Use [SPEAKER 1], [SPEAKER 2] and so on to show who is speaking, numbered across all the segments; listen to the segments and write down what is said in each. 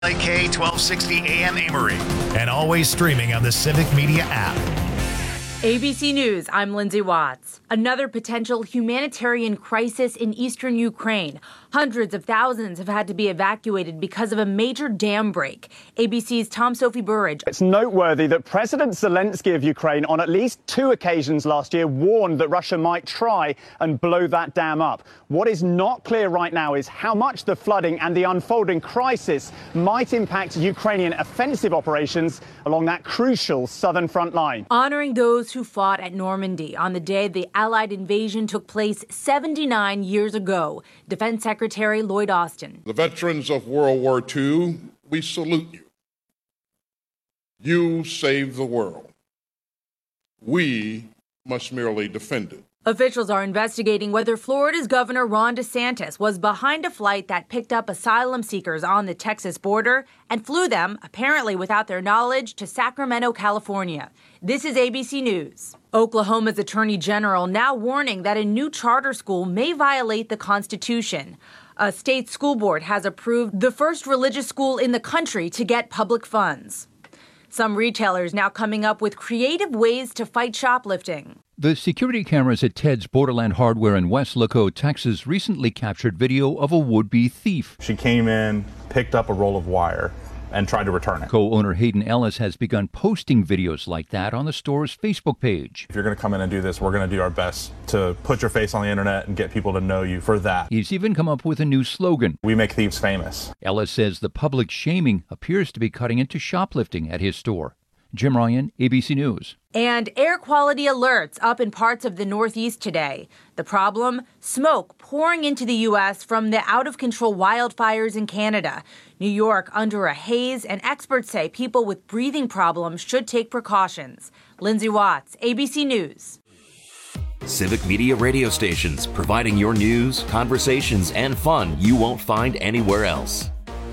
[SPEAKER 1] K 1260 AM Amory, and always streaming on the Civic Media app.
[SPEAKER 2] ABC News, I'm Lindsay Watts. Another potential humanitarian crisis in eastern Ukraine. Hundreds of thousands have had to be evacuated because of a major dam break. ABC's Tom-Sophie Burridge.
[SPEAKER 3] It's noteworthy that President Zelensky of Ukraine on at least 2 occasions last year warned that Russia might try and blow that dam up. What is not clear right now is how much the flooding and the unfolding crisis might impact Ukrainian offensive operations along that crucial southern front line.
[SPEAKER 2] Honoring those who fought at Normandy on the day the Allied invasion took place 79 years ago. Defense Secretary Lloyd Austin.
[SPEAKER 4] The veterans of World War II, we salute you. You saved the world. We must merely defend it.
[SPEAKER 2] Officials are investigating whether Florida's Governor Ron DeSantis was behind a flight that picked up asylum seekers on the Texas border and flew them, apparently without their knowledge, to Sacramento, California. This is ABC News. Oklahoma's Attorney General now warning that a new charter school may violate the Constitution. A state school board has approved the first religious school in the country to get public funds. Some retailers now coming up with creative ways to fight shoplifting.
[SPEAKER 5] The security cameras at Ted's Borderland Hardware in Weslaco, Texas, recently captured video of a would-be thief.
[SPEAKER 6] She came in, picked up a roll of wire, and tried to return it.
[SPEAKER 5] Co-owner Hayden Ellis has begun posting videos like that on the store's Facebook page.
[SPEAKER 6] If you're going to come in and do this, we're going to do our best to put your face on the internet and get people to know you for that.
[SPEAKER 5] He's even come up with a new slogan.
[SPEAKER 6] We make thieves famous.
[SPEAKER 5] Ellis says the public shaming appears to be cutting into shoplifting at his store. Jim Ryan, ABC News.
[SPEAKER 2] And air quality alerts up in parts of the Northeast today. The problem? Smoke pouring into the U.S. from the out-of-control wildfires in Canada. New York under a haze, and experts say people with breathing problems should take precautions. Lindsay Watts, ABC News.
[SPEAKER 7] Civic Media radio stations, providing your news, conversations, and fun you won't find anywhere else.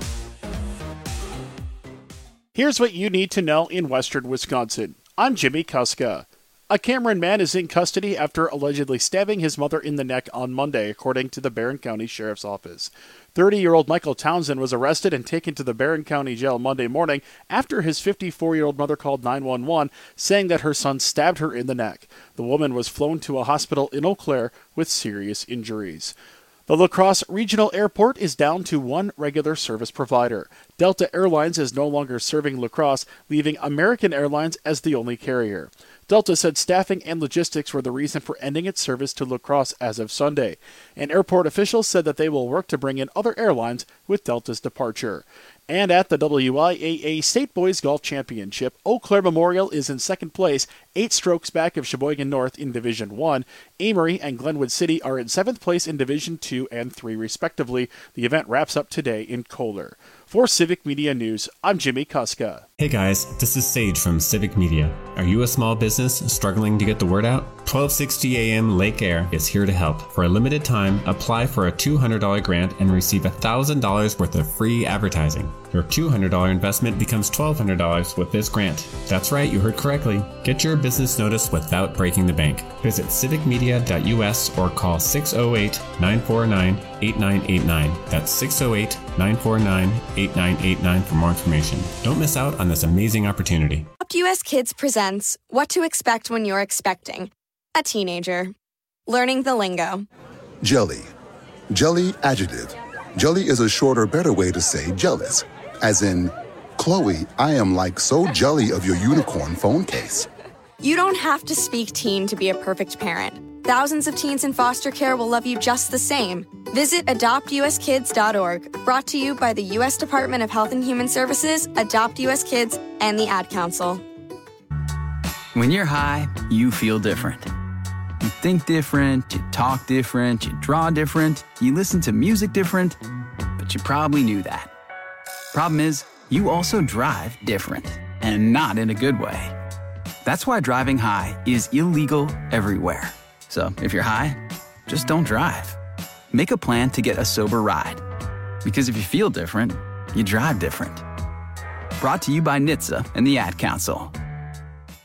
[SPEAKER 8] Here's what you need to know in western Wisconsin. I'm Jimmy Kuska. A Cameron man is in custody after allegedly stabbing his mother in the neck on Monday, according to the Barron County Sheriff's Office. 30-year-old Michael Townsend was arrested and taken to the Barron County Jail Monday morning after his 54-year-old mother called 911, saying that her son stabbed her in the neck. The woman was flown to a hospital in Eau Claire with serious injuries. The La Crosse Regional Airport is down to one regular service provider. Delta Airlines is no longer serving La Crosse, leaving American Airlines as the only carrier. Delta said staffing and logistics were the reason for ending its service to La Crosse as of Sunday. And airport officials said that they will work to bring in other airlines with Delta's departure. And at the WIAA State Boys Golf Championship, Eau Claire Memorial is in second place, 8 strokes back of Sheboygan North in Division 1. Amory and Glenwood City are in 7th place in Division 2 and 3, respectively. The event wraps up today in Kohler. For Civic Media News, I'm Jimmy Kuska.
[SPEAKER 9] Hey guys, this is Sage from Civic Media. Are you a small business struggling to get the word out? 1260 AM Lake Air is here to help. For a limited time, apply for a $200 grant and receive $1,000 worth of free advertising. Your $200 investment becomes $1,200 with this grant. That's right, you heard correctly. Get your business notice without breaking the bank. Visit civicmedia.us or call 608-949-8989. That's 608-949-8989 for more information. Don't miss out on this amazing opportunity.
[SPEAKER 10] Adopt US Kids presents What to Expect When You're Expecting a Teenager. Learning the lingo.
[SPEAKER 11] Jelly. Jelly adjective. Jelly is a shorter, better way to say jealous. As in, Chloe, I am like so jelly of your unicorn phone case.
[SPEAKER 10] You don't have to speak teen to be a perfect parent. Thousands of teens in foster care will love you just the same. Visit adoptuskids.org, brought to you by the U.S. Department of Health and Human Services, Adopt U.S. Kids, and the Ad Council.
[SPEAKER 12] When you're high, you feel different. You think different, you talk different, you draw different, you listen to music different, but you probably knew that. Problem is, you also drive different, and not in a good way. That's why driving high is illegal everywhere. So if you're high, just don't drive. Make a plan to get a sober ride. Because if you feel different, you drive different. Brought to you by NHTSA and the Ad Council.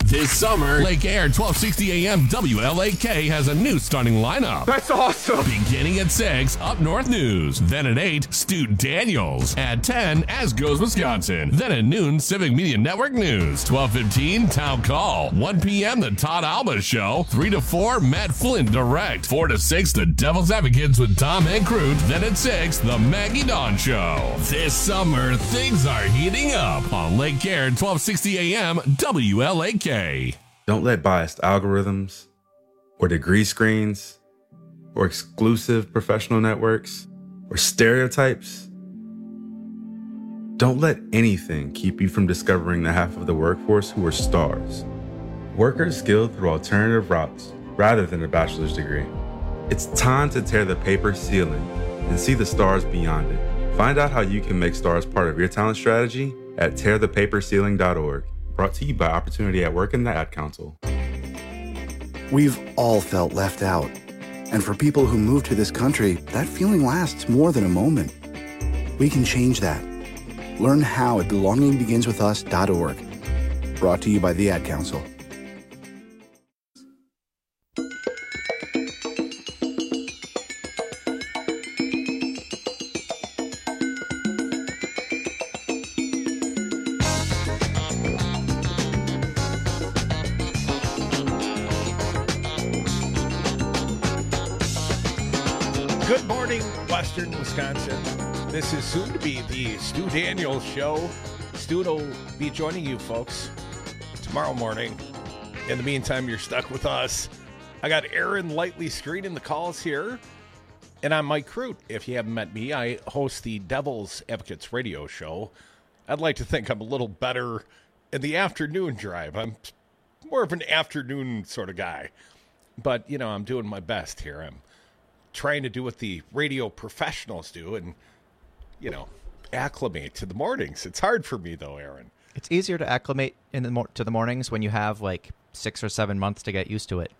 [SPEAKER 13] This summer, Lake Air 1260 AM WLAK has a new stunning lineup.
[SPEAKER 14] That's awesome.
[SPEAKER 13] Beginning at 6, Up North News. Then at 8, Stu Daniels. At 10, As Goes Wisconsin. Then at noon, Civic Media Network News. 12:15, Town Call. 1 p.m., The Todd Alba Show. 3 to 4, Matt Flynn Direct. 4 to 6, The Devil's Advocates with Tom and Crute. Then at 6, The Maggie Dawn Show. This summer, things are heating up on Lake Air 1260 AM WLAK.
[SPEAKER 15] Don't let biased algorithms or degree screens or exclusive professional networks or stereotypes. Don't let anything keep you from discovering the half of the workforce who are stars. Workers skilled through alternative routes rather than a bachelor's degree. It's time to tear the paper ceiling and see the stars beyond it. Find out how you can make stars part of your talent strategy at tearthepaperceiling.org. Brought to you by Opportunity at Work and the Ad Council.
[SPEAKER 16] We've all felt left out. And for people who move to this country, that feeling lasts more than a moment. We can change that. Learn how at belongingbeginswithus.org. Brought to you by the Ad Council.
[SPEAKER 17] Good morning, Western Wisconsin. This is soon to be the Stu Daniels Show. Stu will be joining you folks tomorrow morning. In the meantime, you're stuck with us. I got Aaron lightly screening the calls here. And I'm Mike Crute. If you haven't met me, I host the Devil's Advocates radio show. I'd like to think I'm a little better in the afternoon drive. I'm more of an afternoon sort of guy. But, you know, I'm doing my best here. I'm trying to do what the radio professionals do and, you know, acclimate to the mornings. It's hard for me, though, Aaron.
[SPEAKER 18] It's easier to acclimate in to the mornings when you have like 6 or 7 months to get used to it.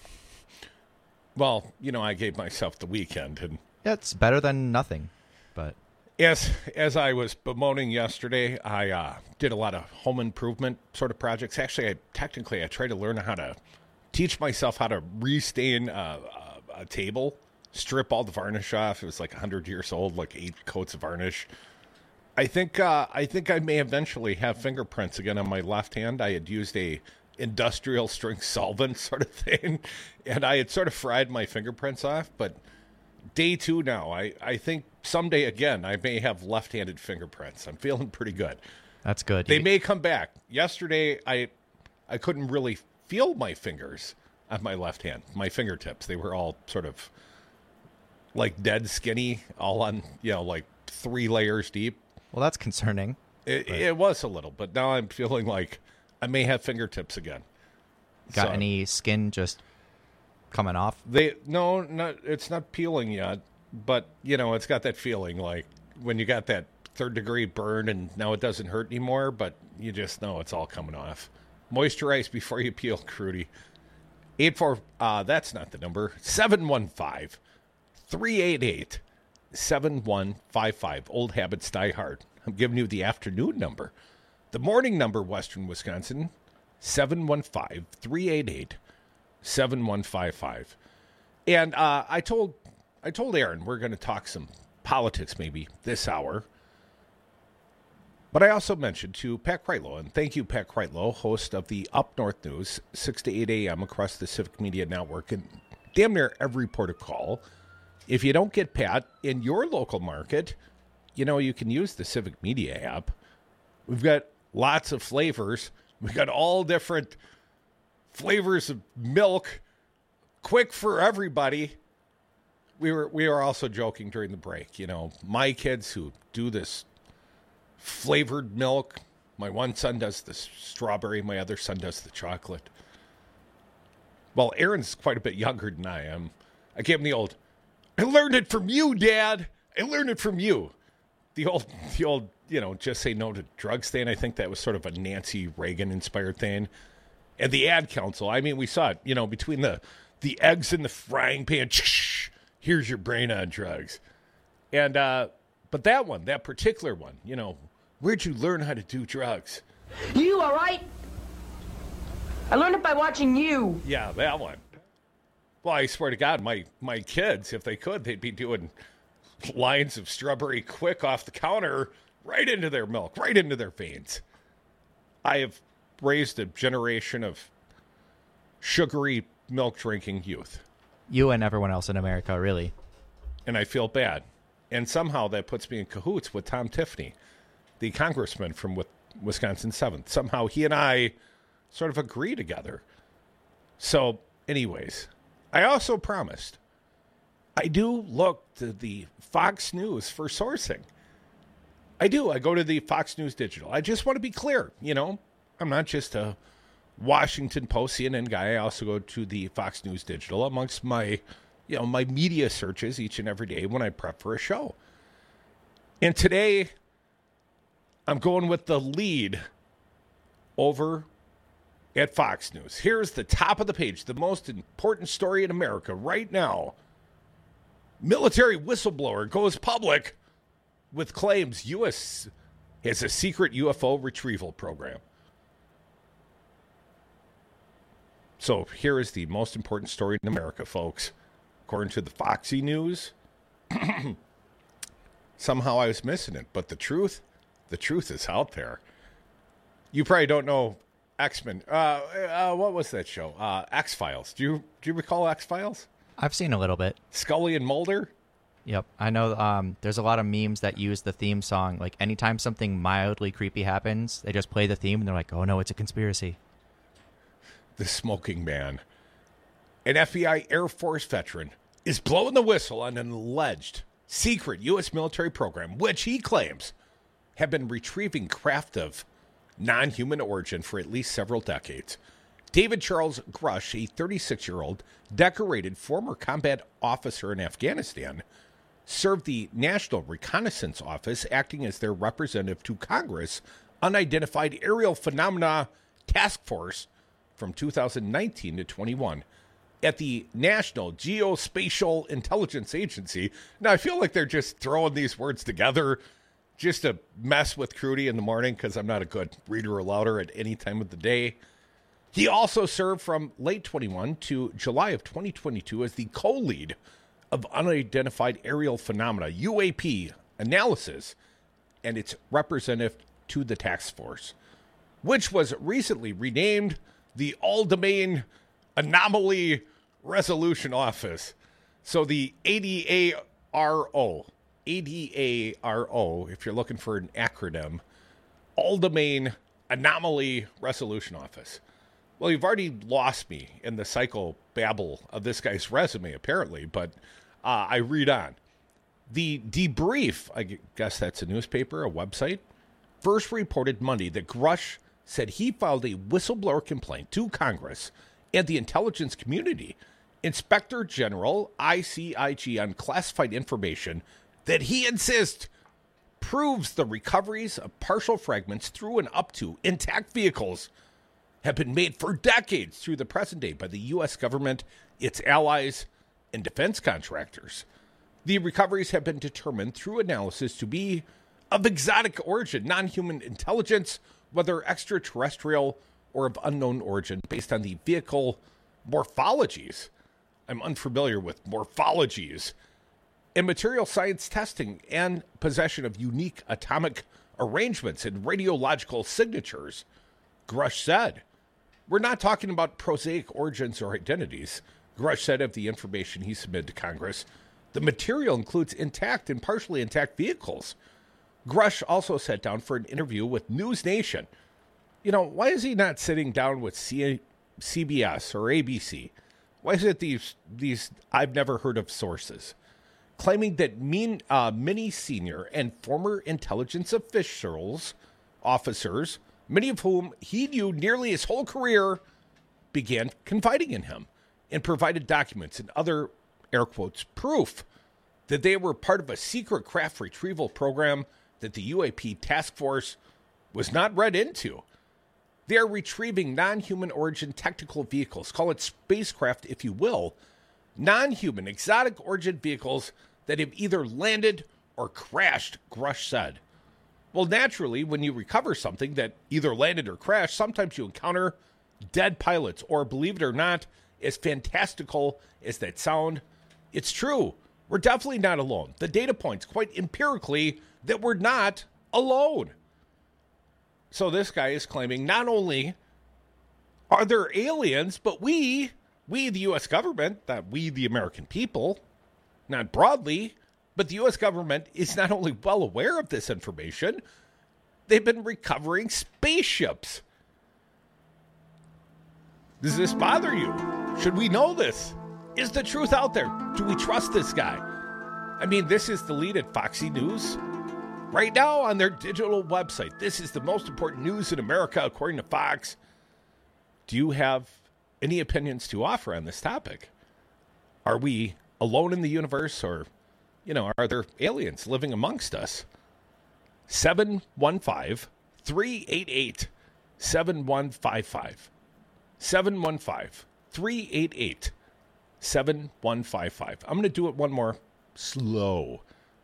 [SPEAKER 17] Well, you know, I gave myself the weekend. And
[SPEAKER 18] yeah, it's better than nothing. But
[SPEAKER 17] as I was bemoaning yesterday, I did a lot of home improvement sort of projects. Actually, I tried to learn how to teach myself how to restain a table. Strip all the varnish off. It was like 100 years old, like 8 coats of varnish. I think I may eventually have fingerprints again on my left hand. I had used a industrial strength solvent sort of thing, and I had sort of fried my fingerprints off. But day 2 now, I think someday again I may have left-handed fingerprints. I'm feeling pretty good.
[SPEAKER 18] That's good.
[SPEAKER 17] They may come back. Yesterday, I couldn't really feel my fingers on my left hand, my fingertips. They were all sort of like dead skinny, all on, you know, like 3 layers deep.
[SPEAKER 18] Well, that's concerning.
[SPEAKER 17] It was a little, but now I'm feeling like I may have fingertips again.
[SPEAKER 18] Got any skin just coming off?
[SPEAKER 17] No, it's not peeling yet, but, you know, it's got that feeling like when you got that 3rd degree burn and now it doesn't hurt anymore, but you just know it's all coming off. Moisturize before you peel, Crudy. 84, that's not the number, 715-388-7155. Old habits die hard. I'm giving you the afternoon number. The morning number, Western Wisconsin, 715-388-7155. And I told Aaron we're going to talk some politics maybe this hour. But I also mentioned to Pat Kreitlow, and thank you, Pat Kreitlow, host of the Up North News, 6 to 8 a.m. across the Civic Media Network, and damn near every port of call. If you don't get Pat in your local market, you know, you can use the Civic Media app. We've got lots of flavors. We've got all different flavors of milk, quick for everybody. We were also joking during the break, you know, my kids who do this flavored milk. My one son does the strawberry. My other son does the chocolate. Well, Aaron's quite a bit younger than I am. I gave him the old, I learned it from you, Dad. I learned it from you. The old, you know, just say no to drugs thing. I think that was sort of a Nancy Reagan-inspired thing. And the Ad Council, I mean, we saw it, you know, between the eggs in the frying pan. Here's your brain on drugs. And, but that particular one, you know, where'd you learn how to do drugs?
[SPEAKER 19] You all right?
[SPEAKER 14] I learned it by watching you.
[SPEAKER 17] Yeah, that one. Well, I swear to God, my kids, if they could, they'd be doing lines of Strawberry Quick off the counter right into their milk, right into their veins. I have raised a generation of sugary milk-drinking youth.
[SPEAKER 18] You and everyone else in America, really.
[SPEAKER 17] And I feel bad. And somehow that puts me in cahoots with Tom Tiffany, the congressman from Wisconsin 7th. Somehow he and I sort of agree together. So, anyways, I also promised I do look to the Fox News for sourcing. I do. I go to the Fox News Digital. I just want to be clear, I'm not just a Washington Post, CNN guy. I also go to the Fox News Digital amongst my, my media searches each and every day when I prep for a show. And today, I'm going with the lead over at Fox News. Here's the top of the page, the most important story in America right now. Military whistleblower goes public with claims U.S. has a secret UFO retrieval program. So here is the most important story in America, folks. According to the Foxy News, somehow I was missing it, but the truth is out there. You probably don't know X-Men. What was that show? X-Files. Do you recall X-Files?
[SPEAKER 18] I've seen a little bit.
[SPEAKER 17] Scully and Mulder?
[SPEAKER 18] Yep. I know there's a lot of memes that use the theme song. Like, anytime something mildly creepy happens, they just play the theme, and they're like, oh, no, it's a conspiracy.
[SPEAKER 17] The smoking man. An FBI Air Force veteran is blowing the whistle on an alleged secret U.S. military program, which he claims have been retrieving craft of non-human origin for at least several decades. David Charles Grush, a 36-year-old decorated former combat officer in Afghanistan, served the National Reconnaissance Office, acting as their representative to Congress, Unidentified Aerial Phenomena Task Force from 2019 to 21 at the National Geospatial Intelligence Agency. Now, I feel like they're just throwing these words together just to mess with Crudy in the morning because I'm not a good reader or louder at any time of the day. He also served from late 21 to July of 2022 as the co-lead of Unidentified Aerial Phenomena, UAP, analysis, and its representative to the task force, which was recently renamed the All-Domain Anomaly Resolution Office. So the ADARO, if you're looking for an acronym, All-Domain Anomaly Resolution Office. Well, you've already lost me in the psychobabble of this guy's resume, apparently, but I read on. The Debrief, I guess that's a newspaper, a website, first reported Monday that Grush said he filed a whistleblower complaint to Congress and the intelligence community, Inspector General ICIG, on classified information that he insists proves the recoveries of partial fragments through and up to intact vehicles have been made for decades through the present day by the U.S. government, its allies, and defense contractors. The recoveries have been determined through analysis to be of exotic origin, non-human intelligence, whether extraterrestrial or of unknown origin, based on the vehicle morphologies. I'm unfamiliar with morphologies. And material science testing and possession of unique atomic arrangements and radiological signatures. Grush said, "We're not talking about prosaic origins or identities." Grush said of the information he submitted to Congress, the material includes intact and partially intact vehicles. Grush also sat down for an interview with News Nation. Why is he not sitting down with CBS or ABC? Why is it these I've never heard of sources? Claiming that many senior and former intelligence officers, many of whom he knew nearly his whole career, began confiding in him and provided documents and other, air quotes, proof that they were part of a secret craft retrieval program that the UAP task force was not read into. They are retrieving non-human origin technical vehicles, call it spacecraft if you will, non-human exotic origin vehicles that have either landed or crashed, Grush said. Well, naturally, when you recover something that either landed or crashed, sometimes you encounter dead pilots, or believe it or not, as fantastical as that sound, it's true. We're definitely not alone. The data points quite empirically that we're not alone. So this guy is claiming not only are there aliens, but we the U.S. government, that we the American people, not broadly, but the U.S. government is not only well aware of this information, they've been recovering spaceships. Does this bother you? Should we know this? Is the truth out there? Do we trust this guy? I mean, this is the lead at Foxy News. Right now on their digital website, this is the most important news in America, according to Fox. Do you have any opinions to offer on this topic? Are we alone in the universe, or, are there aliens living amongst us? 715-388-7155. 715-388-7155. I'm going to do it one more slow.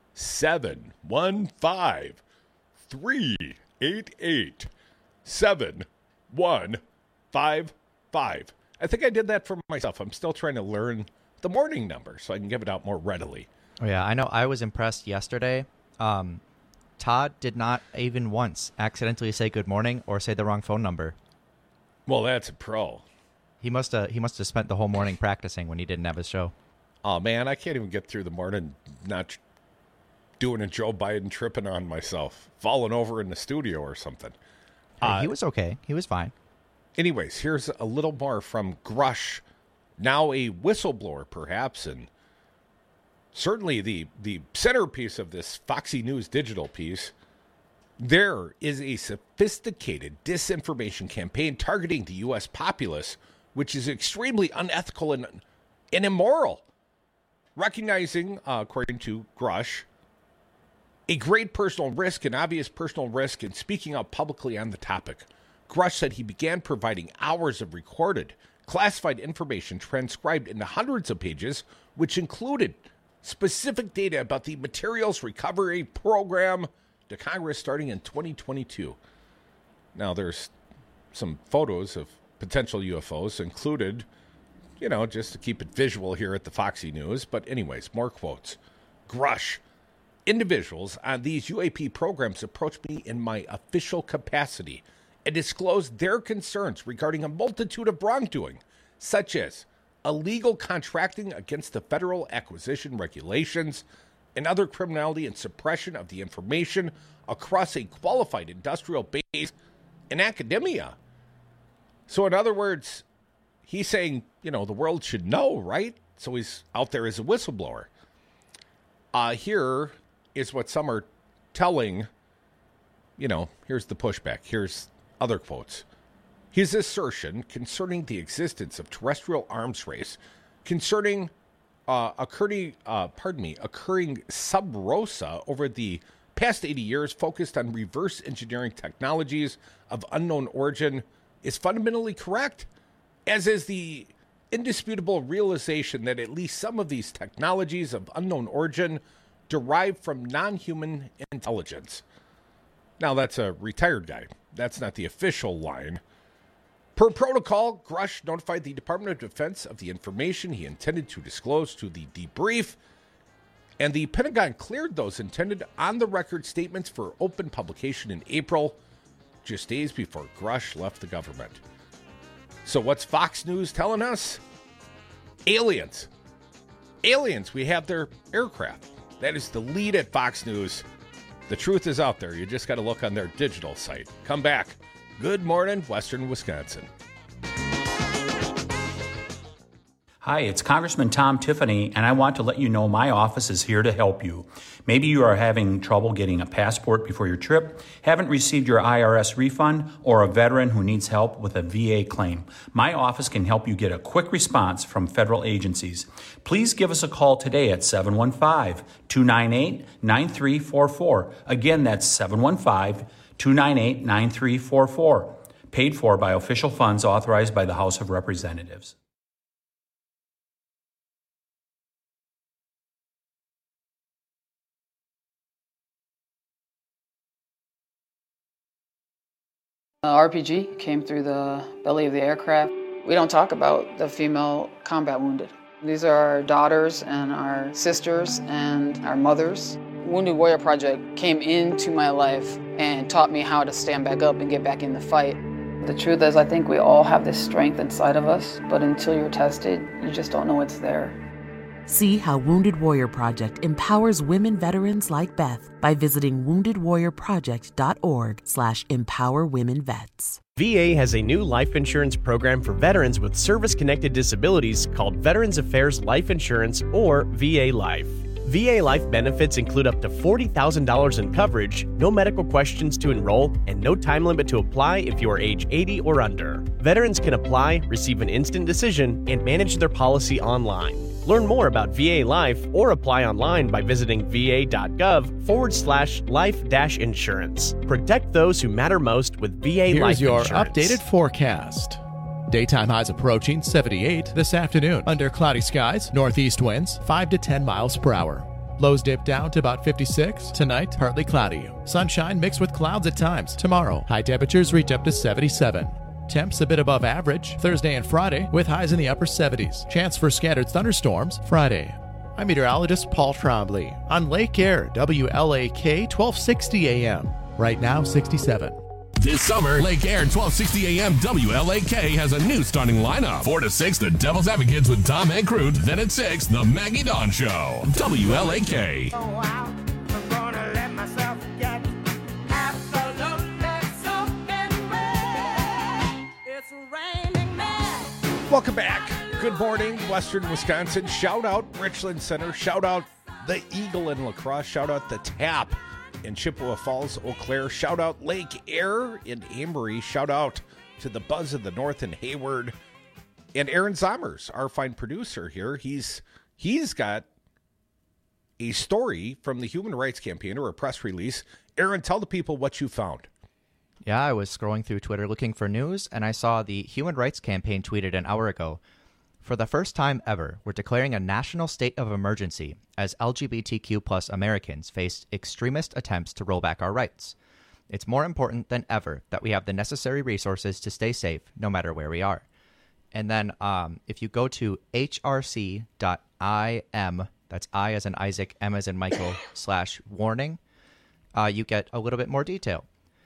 [SPEAKER 17] 715-388-7155. I think I did that for myself. I'm still trying to learn the morning number so I can give it out more readily.
[SPEAKER 18] Oh, yeah. I know. I was impressed yesterday. Todd did not even once accidentally say good morning or say the wrong phone number.
[SPEAKER 17] Well, that's a pro.
[SPEAKER 18] He must have spent the whole morning practicing when he didn't have his show.
[SPEAKER 17] Oh, man, I can't even get through the morning not doing a Joe Biden tripping on myself, falling over in the studio or something.
[SPEAKER 18] Hey, he was okay. He was fine.
[SPEAKER 17] Anyways, here's a little more from Grush, now a whistleblower, perhaps, and certainly the centerpiece of this Foxy News digital piece. There is a sophisticated disinformation campaign targeting the U.S. populace, which is extremely unethical and immoral. Recognizing, according to Grush, a great personal risk, an obvious personal risk, and speaking out publicly on the topic. Grush said he began providing hours of recorded, classified information transcribed into hundreds of pages, which included specific data about the materials recovery program to Congress starting in 2022. Now, there's some photos of potential UFOs included, just to keep it visual here at the Foxy News. But anyways, more quotes. Grush, individuals on these UAP programs approached me in my official capacity and disclosed their concerns regarding a multitude of wrongdoing, such as illegal contracting against the federal acquisition regulations, and other criminality and suppression of the information across a qualified industrial base in academia. So in other words, he's saying, the world should know, right? So he's out there as a whistleblower. Here is what some are telling, here's the pushback. Here's other quotes. His assertion concerning the existence of terrestrial arms race, concerning occurring sub rosa over the past 80 years, focused on reverse engineering technologies of unknown origin, is fundamentally correct, as is the indisputable realization that at least some of these technologies of unknown origin derive from non-human intelligence. Now, that's a retired guy. That's not the official line. Per protocol, Grush notified the Department of Defense of the information he intended to disclose to the debrief, and the Pentagon cleared those intended on-the-record statements for open publication in April, just days before Grush left the government. So what's Fox News telling us? Aliens. Aliens, we have their aircraft. That is the lead at Fox News. The truth is out there. You just got to look on their digital site. Come back. Good morning, Western Wisconsin.
[SPEAKER 14] Hi, it's Congressman Tom Tiffany, and I want to let you know my office is here to help you. Maybe you are having trouble getting a passport before your trip, haven't received your IRS refund, or a veteran who needs help with a VA claim. My office can help you get a quick response from federal agencies. Please give us a call today at 715-298-9344. Again, that's 715-298-9344. Paid for by official funds authorized by the House of Representatives.
[SPEAKER 19] RPG came through the belly of the aircraft. We don't talk about the female combat wounded. These are our daughters and our sisters and our mothers. Wounded Warrior Project came into my life and taught me how to stand back up and get back in the fight. The truth is, I think we all have this strength inside of us, but until you're tested, you just don't know it's there.
[SPEAKER 20] See how Wounded Warrior Project empowers women veterans like Beth by visiting woundedwarriorproject.org/empowerwomenvets.
[SPEAKER 21] VA has a new life insurance program for veterans with service-connected disabilities called Veterans Affairs Life Insurance, or VA Life. VA Life benefits include up to $40,000 in coverage, no medical questions to enroll, and no time limit to apply if you are age 80 or under. Veterans can apply, receive an instant decision, and manage their policy online. Learn more about VA Life or apply online by visiting va.gov/life-insurance. Protect those who matter most with VA Life
[SPEAKER 22] Here's your
[SPEAKER 21] Insurance.
[SPEAKER 22] updated forecast. Daytime highs approaching 78 this afternoon. Under cloudy skies, northeast winds 5 to 10 miles per hour. Lows dip down to about 56. Tonight, partly cloudy. Sunshine mixed with clouds at times. Tomorrow, high temperatures reach up to 77. Temps a bit above average Thursday and Friday with highs in the upper 70s. Chance for scattered thunderstorms Friday. I'm meteorologist Paul Trombley on Lake Air, WLAK 1260 AM. Right now, 67.
[SPEAKER 13] This summer, Lake Air 1260 AM WLAK has a new starting lineup. 4 to 6, the Devil's Advocates with Tom and Crute. Then at 6, the Maggie Dawn Show. WLAK.
[SPEAKER 23] Oh, wow. I'm gonna let myself get absolutely soaking wet. It's raining men.
[SPEAKER 17] Welcome back. Good morning, Western Wisconsin. Shout out Richland Center. Shout out the Eagle in La Crosse. Shout out the Tap in Chippewa Falls, Eau Claire. Shout out Lake Air in Amory. Shout out to the Buzz of the North in Hayward. And Aaron Zommers, our fine producer here. He's got a story from the Human Rights Campaign, or a press release. Aaron, tell the people what you found.
[SPEAKER 18] Yeah, I was scrolling through Twitter looking for news, and I saw the Human Rights Campaign tweeted an hour ago. For the first time ever, we're declaring a national state of emergency as LGBTQ plus Americans face extremist attempts to roll back our rights. It's more important than ever that we have the necessary resources to stay safe no matter where we are. And then if you go to hrc.im, that's I as in Isaac, M as in Michael, /warning, you get a little bit more detail.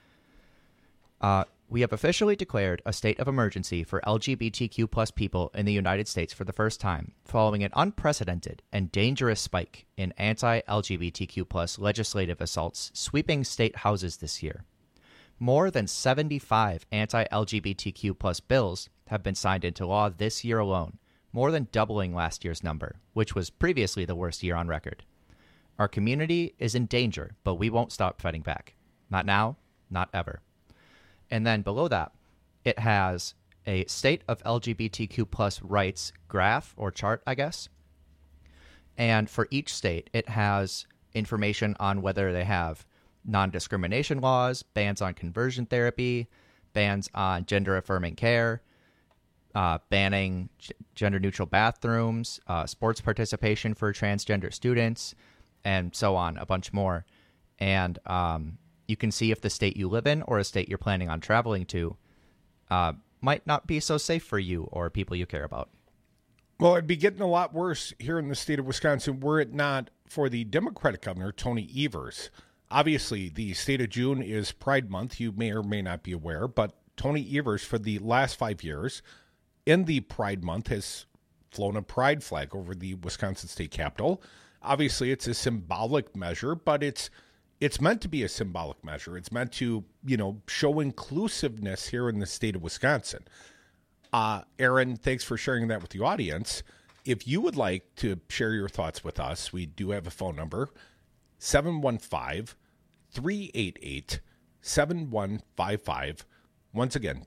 [SPEAKER 18] We have officially declared a state of emergency for LGBTQ plus people in the United States for the first time, following an unprecedented and dangerous spike in anti-LGBTQ plus legislative assaults sweeping state houses this year. More than 75 anti-LGBTQ plus bills have been signed into law this year alone, more than doubling last year's number, which was previously the worst year on record. Our community is in danger, but we won't stop fighting back. Not now, not ever. And then below that, it has a state of LGBTQ plus rights graph or chart, I guess. And for each state, it has information on whether they have non-discrimination laws, bans on conversion therapy, bans on gender-affirming care, banning gender-neutral bathrooms, sports participation for transgender students, and so on, a bunch more. And you can see if the state you live in or a state you're planning on traveling to might not be so safe for you or people you care about.
[SPEAKER 17] Well, it'd be getting a lot worse here in the state of Wisconsin were it not for the Democratic governor, Tony Evers. Obviously, the state of June is Pride Month. You may or may not be aware, but Tony Evers, for the last 5 years, in the Pride Month, has flown a pride flag over the Wisconsin State Capitol. Obviously, it's a symbolic measure, but it's meant to be a symbolic measure. It's meant to, show inclusiveness here in the state of Wisconsin. Aaron, thanks for sharing that with the audience. If you would like to share your thoughts with us, we do have a phone number, 715-388-7155. Once again,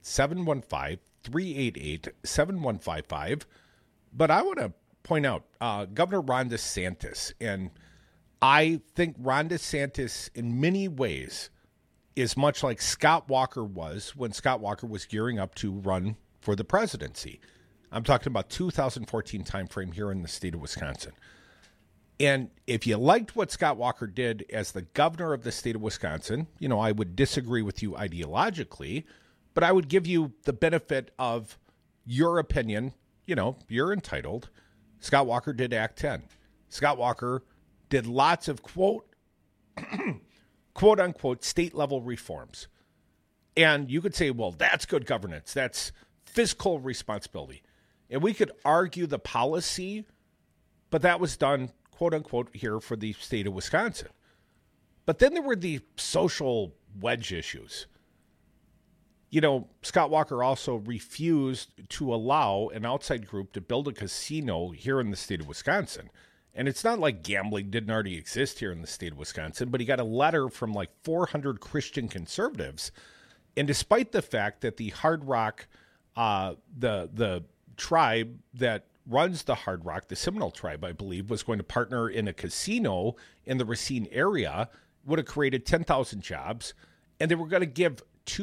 [SPEAKER 17] 715-388-7155. But I want to point out Governor Ron DeSantis, and I think Ron DeSantis, in many ways, is much like Scott Walker was when Scott Walker was gearing up to run for the presidency. I'm talking about 2014 timeframe here in the state of Wisconsin. And if you liked what Scott Walker did as the governor of the state of Wisconsin, I would disagree with you ideologically, But I would give you the benefit of your opinion. You know, you're entitled. Scott Walker did Act 10. Scott Walker did lots of quote unquote state level reforms. And you could say, well, that's good governance. That's fiscal responsibility. And we could argue the policy, but that was done, quote unquote, here for the state of Wisconsin. But then there were the social wedge issues. You know, Scott Walker also refused to allow an outside group to build a casino here in the state of Wisconsin. And it's not like gambling didn't already exist here in the state of Wisconsin, but he got a letter from like 400 Christian conservatives. And despite the fact that the Hard Rock, the tribe that runs the Hard Rock, the Seminole tribe, I believe, was going to partner in a casino in the Racine area, would have created 10,000 jobs, and they were going to give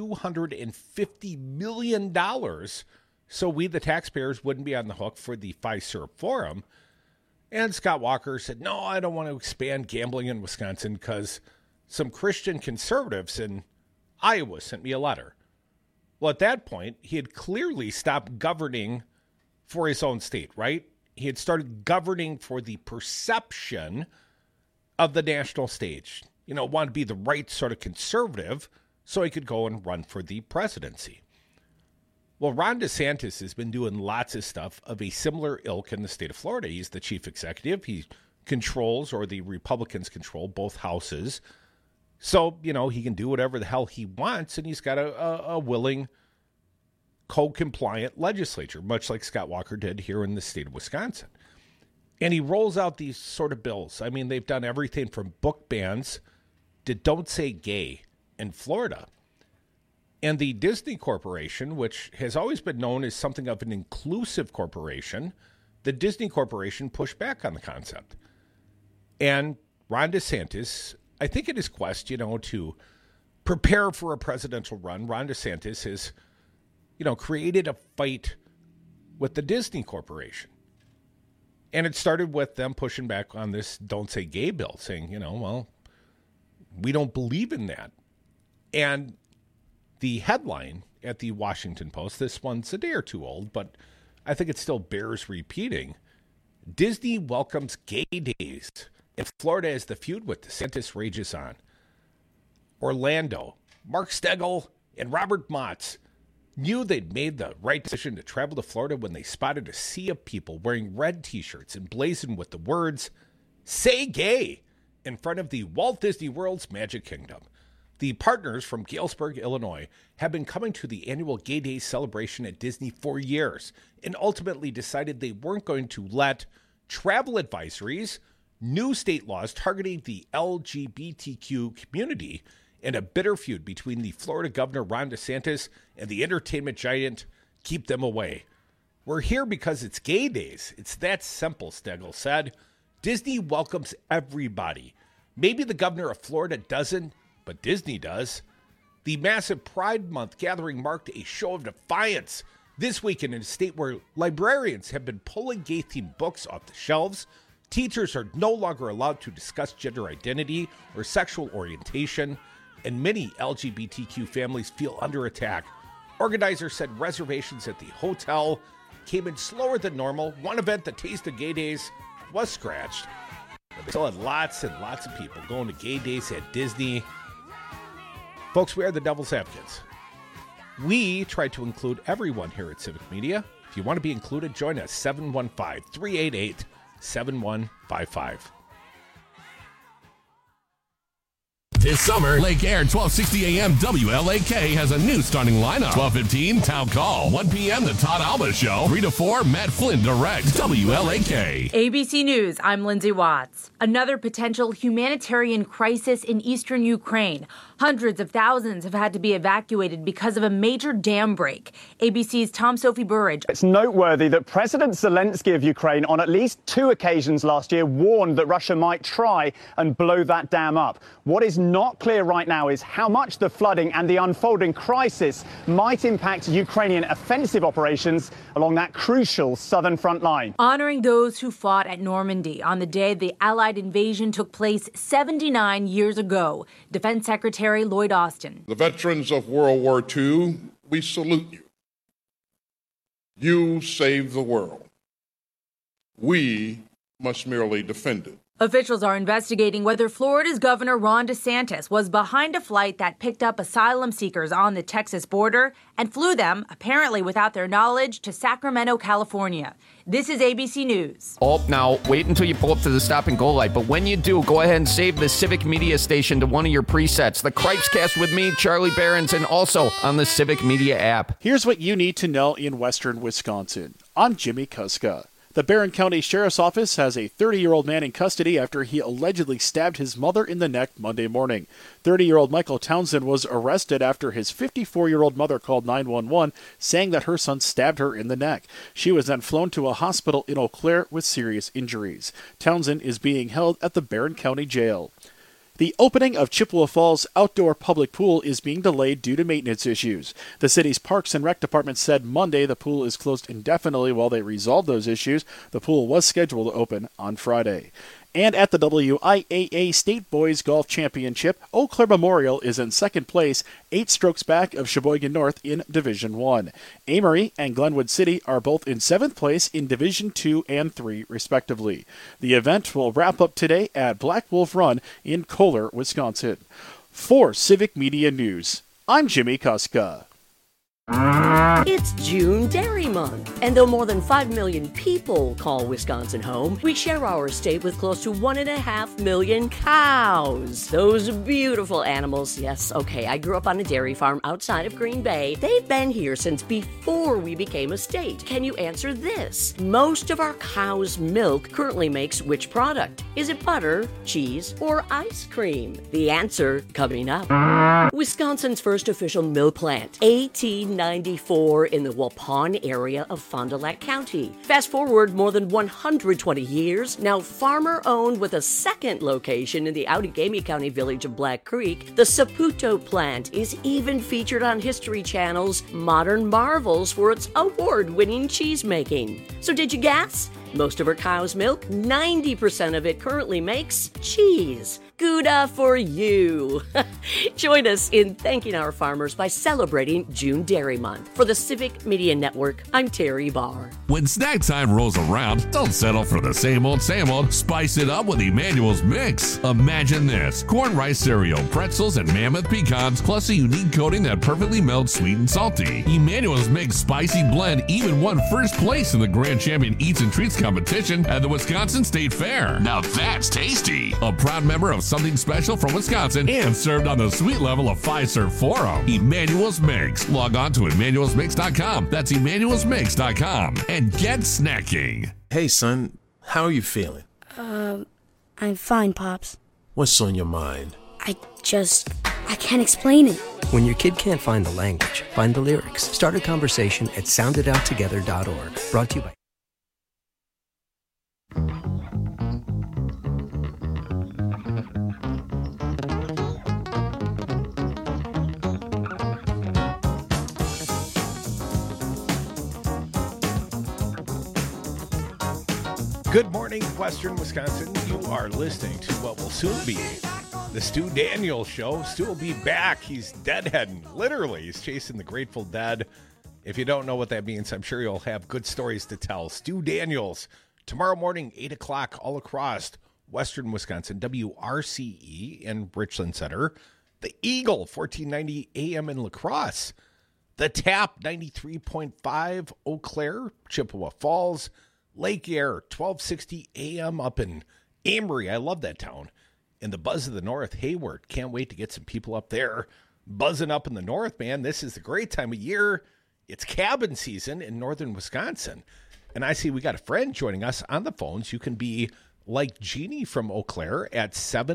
[SPEAKER 17] $250 million so we, the taxpayers, wouldn't be on the hook for the Fiserv Forum. And Scott Walker said, no, I don't want to expand gambling in Wisconsin because some Christian conservatives in Iowa sent me a letter. Well, at that point, he had clearly stopped governing for his own state, right? He had started governing for the perception of the national stage. You know, wanted to be the right sort of conservative so he could go and run for the presidency. Well, Ron DeSantis has been doing lots of stuff of a similar ilk in the state of Florida. He's the chief executive. He controls, or the Republicans control, both houses. So, you know, he can do whatever the hell he wants, and he's got a willing, code-compliant legislature, much like Scott Walker did here in the state of Wisconsin. And he rolls out these sort of bills. I mean, they've done everything from book bans to don't say gay in Florida. And the Disney Corporation, which has always been known as something of an inclusive corporation, the Disney Corporation pushed back on the concept. And Ron DeSantis, I think in his quest, you know, to prepare for a presidential run, Ron DeSantis has, you know, created a fight with the Disney Corporation. And it started with them pushing back on this don't say gay bill, saying, you know, well, we don't believe in that. And the headline at the Washington Post, this one's a day or two old, but I think it still bears repeating. Disney welcomes gay days in Florida as the feud with DeSantis rages on. Orlando, Mark Stegall and Robert Motz knew they'd made the right decision to travel to Florida when they spotted a sea of people wearing red T-shirts emblazoned with the words, "Say Gay," in front of the Walt Disney World's Magic Kingdom. The partners from Galesburg, Illinois, have been coming to the annual Gay Day celebration at Disney for years and ultimately decided they weren't going to let travel advisories, new state laws targeting the LGBTQ community, and a bitter feud between the Florida Governor Ron DeSantis and the entertainment giant keep them away. We're here because it's Gay Days. It's that simple, Stegall said. Disney welcomes everybody. Maybe the governor of Florida doesn't, but Disney does. The massive Pride Month gathering marked a show of defiance this weekend in a state where librarians have been pulling gay-themed books off the shelves. Teachers are no longer allowed to discuss gender identity or sexual orientation, and many LGBTQ families feel under attack. Organizers said reservations at the hotel came in slower than normal. One event, the Taste of Gay Days, was scratched. But they still had lots and lots of people going to Gay Days at Disney. Folks, we are the Devil's Advocates. We try to include everyone here at Civic Media. If you want to be included, join us, 715-388-7155.
[SPEAKER 13] This summer, Lake Air 1260 AM WLAK has a new starting lineup. 12:15 Town Call. 1 p.m. The Todd Alba Show. 3 to 4 Matt Flynn Direct. WLAK.
[SPEAKER 2] ABC News, I'm Lindsay Watts. Another potential humanitarian crisis in eastern Ukraine. Hundreds of thousands have had to be evacuated because of a major dam break. ABC's Tom Sophie Burridge.
[SPEAKER 1] It's noteworthy that President Zelensky of Ukraine on at least 2 occasions last year warned that Russia might try and blow that dam up. What is not clear right now is how much the flooding and the unfolding crisis might impact Ukrainian offensive operations along that crucial southern front line.
[SPEAKER 2] Honoring those who fought at Normandy on the day the Allied invasion took place 79 years ago. Defense Secretary Lloyd Austin.
[SPEAKER 3] The veterans of World War II we salute you. You saved the world. We must merely defend it.
[SPEAKER 2] Officials are investigating whether Florida's Governor Ron DeSantis was behind a flight that picked up asylum seekers on the Texas border and flew them, apparently without their knowledge, to Sacramento, California. This is ABC News.
[SPEAKER 4] Oh, now, wait until you pull up to the stop and go light. But when you do, go ahead and save the Civic Media station to one of your presets. The Cripescast with me, Charlie Behrens, and also on the Civic Media app.
[SPEAKER 8] Here's what you need to know in western Wisconsin. I'm Jimmy Kuska. The Barron County Sheriff's Office has a 30-year-old man in custody after he allegedly stabbed his mother in the neck Monday morning. 30-year-old Michael Townsend was arrested after his 54-year-old mother called 911, saying that her son stabbed her in the neck. She was then flown to a hospital in Eau Claire with serious injuries. Townsend is being held at the Barron County Jail. The opening of Chippewa Falls outdoor public pool is being delayed due to maintenance issues. The city's Parks and Rec department said Monday the pool is closed indefinitely while they resolve those issues. The pool was scheduled to open on Friday. And at the WIAA State Boys Golf Championship, Eau Claire Memorial is in second place, 8 strokes back of Sheboygan North in Division 1. Amory and Glenwood City are both in 7th place in Division 2 and 3, respectively. The event will wrap up today at Black Wolf Run in Kohler, Wisconsin. For Civic Media News, I'm Jimmy Kuska.
[SPEAKER 6] It's June Dairy Month, and though more than 5 million people call Wisconsin home, we share our state with close to 1.5 million cows. Those beautiful animals, yes, okay, I grew up on a dairy farm outside of Green Bay. They've been here since before we became a state. Can you answer this? Most of our cow's milk currently makes which product? Is it butter, cheese, or ice cream? The answer coming up. Wisconsin's first official milk plant, 1894 in the Waupun area of Fond du Lac County. Fast forward more than 120 years, now farmer-owned with a second location in the Outagamie County village of Black Creek, the Saputo plant is even featured on History Channel's Modern Marvels for its award-winning cheese making. So did you guess? Most of our cow's milk, 90% of it currently makes cheese. Gouda for you. Join us in thanking our farmers by celebrating June Dairy Month. For the Civic Media Network, I'm Terry Barr.
[SPEAKER 13] When snack time rolls around, don't settle for the same old, same old. Spice it up with Emmanuel's Mix. Imagine this: corn rice cereal, pretzels, and mammoth pecans, plus a unique coating that perfectly melts sweet and salty. Emmanuel's Mix Spicy Blend even won first place in the Grand Champion Eats and Treats competition at the Wisconsin State Fair. Now that's tasty. A proud member of Something Special from Wisconsin and served on the sweet level of Fiserv Forum. Emmanuel's Mix. Log on to emmanuelsmix.com. That's emmanuelsmix.com. And get snacking.
[SPEAKER 24] Hey, son, how are you feeling?
[SPEAKER 25] I'm fine, Pops.
[SPEAKER 24] What's on your mind?
[SPEAKER 25] I can't explain it.
[SPEAKER 26] When your kid can't find the language, find the lyrics. Start a conversation at soundidouttogether.org. Brought to you by...
[SPEAKER 17] Good morning, Western Wisconsin. You are listening to what will soon be the Stu Daniels Show. Stu will be back. He's deadheading. Literally, he's chasing the Grateful Dead. If you don't know what that means, I'm sure you'll have good stories to tell. Stu Daniels, tomorrow morning, 8 o'clock, all across Western Wisconsin, WRCE in Richland Center. The Eagle, 1490 AM in La Crosse. The Tap, 93.5 Eau Claire, Chippewa Falls. Lake Air, 1260 AM up in Amory. I love that town. And the Buzz of the North, Hayward. Can't wait to get some people up there buzzing up in the north, man. This is the great time of year. It's cabin season in northern Wisconsin. And I see we got a friend joining us on the phones. You can be like Jeannie from Eau Claire at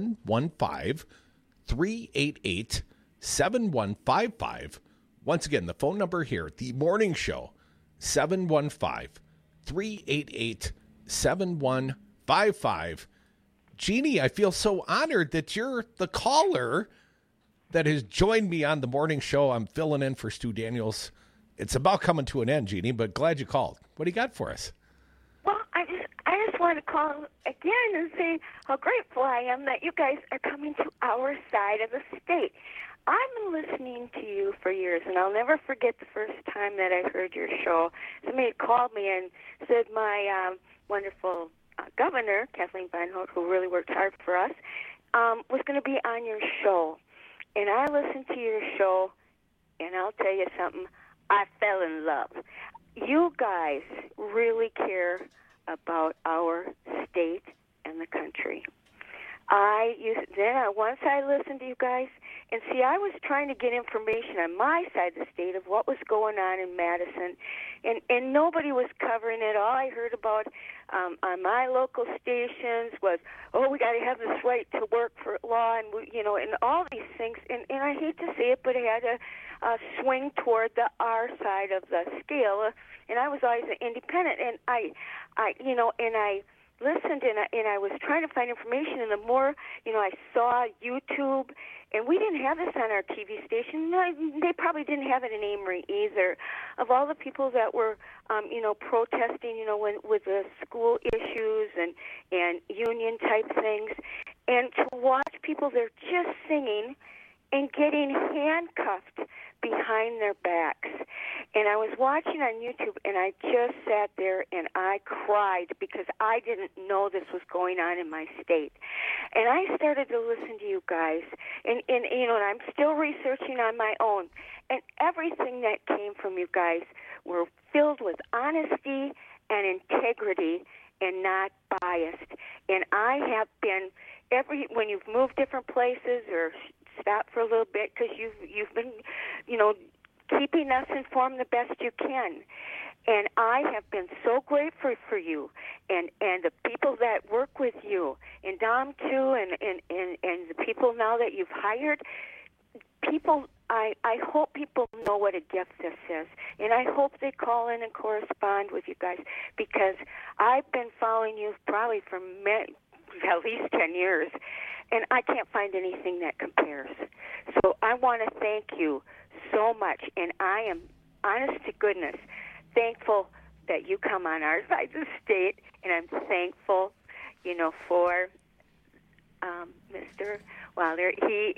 [SPEAKER 17] 715-388-7155. Once again, the phone number here, the morning show, 715-388-7155. Jeannie, I feel so honored that you're the caller that has joined me on the morning show. I'm filling in for Stu Daniels. It's about coming to an end, Jeannie, but glad you called. What do you got for us?
[SPEAKER 27] Well, I just want to call again and say how grateful I am that you guys are coming to our side of the state. I've been listening to you for years, and I'll never forget the first time that I heard your show. Somebody called me and said my wonderful governor, Kathleen Feinholt, who really worked hard for us, was going to be on your show. And I listened to your show, and I'll tell you something, I fell in love. You guys really care about our state and the country. Once I listened to you guys, and see, I was trying to get information on my side of the state of what was going on in Madison, and nobody was covering it. All I heard about on my local stations was, we got to have this right to work for law, and and all these things. And I hate to say it, but it had a swing toward the R side of the scale. And I was always an independent, and I listened, and I was trying to find information, and the more, I saw YouTube, and we didn't have this on our TV station. No, they probably didn't have it in Amory either. Of all the people that were, protesting, with the school issues and union type things, and to watch people, they're just singing and getting handcuffed behind their backs. And I was watching on YouTube, and I just sat there and I cried because I didn't know this was going on in my state. And I started to listen to you guys, and I'm still researching on my own. And everything that came from you guys were filled with honesty and integrity and not biased. And I have been, when you've moved different places or stop for a little bit, because you've been, keeping us informed the best you can. And I have been so grateful for you and the people that work with you, and Dom too, and the people now that you've hired. People, I hope people know what a gift this is, and I hope they call in and correspond with you guys, because I've been following you probably for at least 10 years, and I can't find anything that compares. So I want to thank you so much, and I am, honest to goodness, thankful that you come on our side of the state, and I'm thankful, for Mr. Wilder.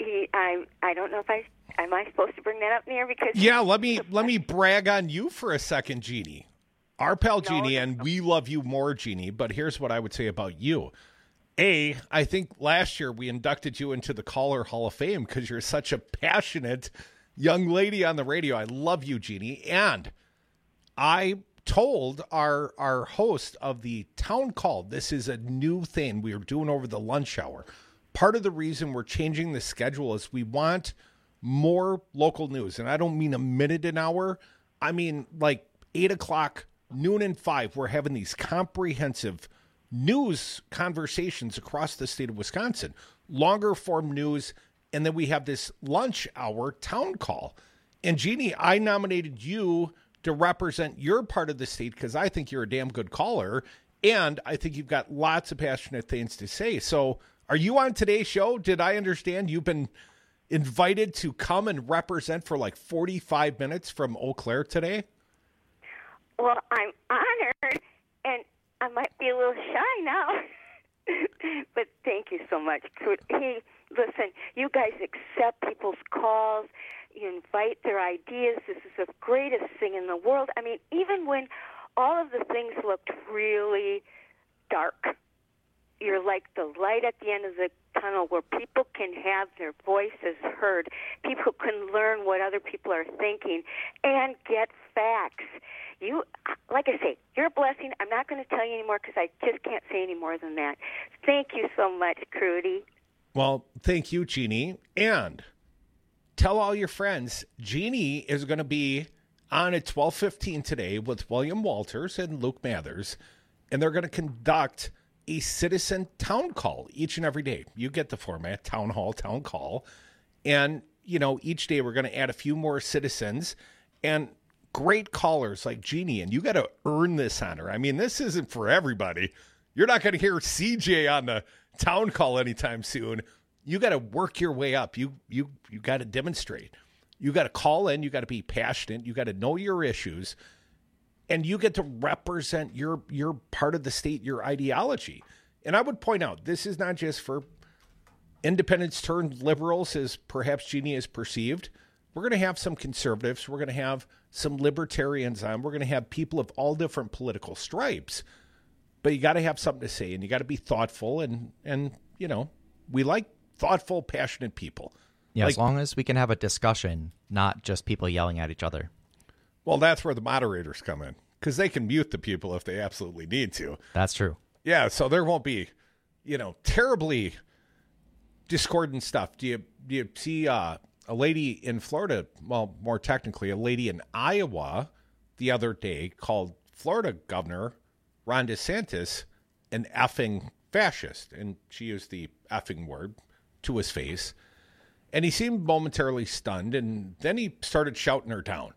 [SPEAKER 27] I don't know if am I supposed to bring that up there, because
[SPEAKER 17] let me brag on you for a second, Jeannie. Our pal Jeannie, and we love you more, Jeannie. But here's what I would say about you. I think last year we inducted you into the Caller Hall of Fame because you're such a passionate young lady on the radio. I love you, Jeannie. And I told our host of the town call, this is a new thing we are doing over the lunch hour. Part of the reason we're changing the schedule is we want more local news. And I don't mean a minute an hour. I mean like 8 o'clock, noon, and 5. We're having these comprehensive news conversations across the state of Wisconsin, longer form news, and then we have this lunch hour town call. And Jeannie, I nominated you to represent your part of the state because I think you're a damn good caller, and I think you've got lots of passionate things to say. So are you on today's show? Did I understand you've been invited to come and represent for like 45 minutes from Eau Claire today?
[SPEAKER 27] Well, I'm honored, and I might be a little shy now, but thank you so much. Listen, you guys accept people's calls. You invite their ideas. This is the greatest thing in the world. I mean, even when all of the things looked really dark, you're like the light at the end of the tunnel where people can have their voices heard. People can learn what other people are thinking and get facts. You, like I say, you're a blessing. I'm not going to tell you anymore because I just can't say any more than that. Thank you so much, Crudy.
[SPEAKER 17] Well, thank you, Jeannie. And tell all your friends, Jeannie is going to be on at 12:15 today with William Walters and Luke Mathers, and they're going to conduct a citizen town call each and every day. You get the format, town hall, town call. And, each day we're going to add a few more citizens and great callers like Jeannie, and you got to earn this honor. I mean, this isn't for everybody. You're not going to hear CJ on the town call anytime soon. You got to work your way up. You got to demonstrate. You got to call in. You got to be passionate. You got to know your issues, and you get to represent your part of the state, your ideology. And I would point out, this is not just for independents turned liberals, as perhaps Jeannie is perceived. We're going to have some conservatives. We're going to have some libertarians on. We're going to have people of all different political stripes. But you got to have something to say, and you got to be thoughtful. And you know, we like thoughtful, passionate people.
[SPEAKER 18] Yeah,
[SPEAKER 17] like,
[SPEAKER 18] as long as we can have a discussion, not just people yelling at each other.
[SPEAKER 17] Well, that's where the moderators come in, because they can mute the people if they absolutely need to.
[SPEAKER 18] That's true.
[SPEAKER 17] Yeah, so there won't be, terribly discordant stuff. Do you see a lady in Florida, well, more technically, a lady in Iowa the other day called Florida Governor Ron DeSantis an effing fascist, and she used the effing word to his face, and he seemed momentarily stunned, and then he started shouting her down.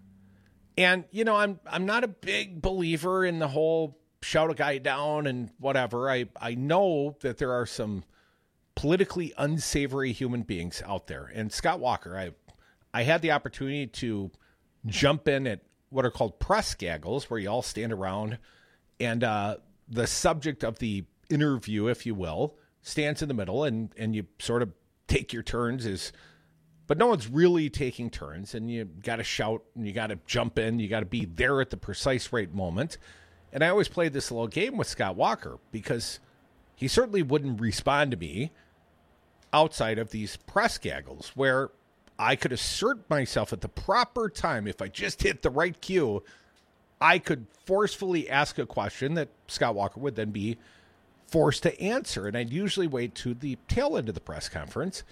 [SPEAKER 17] And, I'm not a big believer in the whole shout a guy down and whatever. I know that there are some politically unsavory human beings out there. And Scott Walker, I had the opportunity to jump in at what are called press gaggles, where you all stand around and the subject of the interview, if you will, stands in the middle, and you sort of take your turns but no one's really taking turns, and you got to shout and you got to jump in. You got to be there at the precise right moment. And I always played this little game with Scott Walker because he certainly wouldn't respond to me outside of these press gaggles where I could assert myself at the proper time. If I just hit the right cue, I could forcefully ask a question that Scott Walker would then be forced to answer. And I'd usually wait to the tail end of the press conference.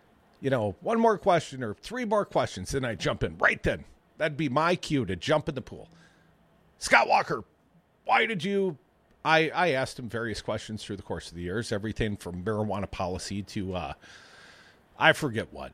[SPEAKER 17] One more question or three more questions, then I jump in right then. That'd be my cue to jump in the pool. Scott Walker, why did you... I asked him various questions through the course of the years, everything from marijuana policy to, I forget what,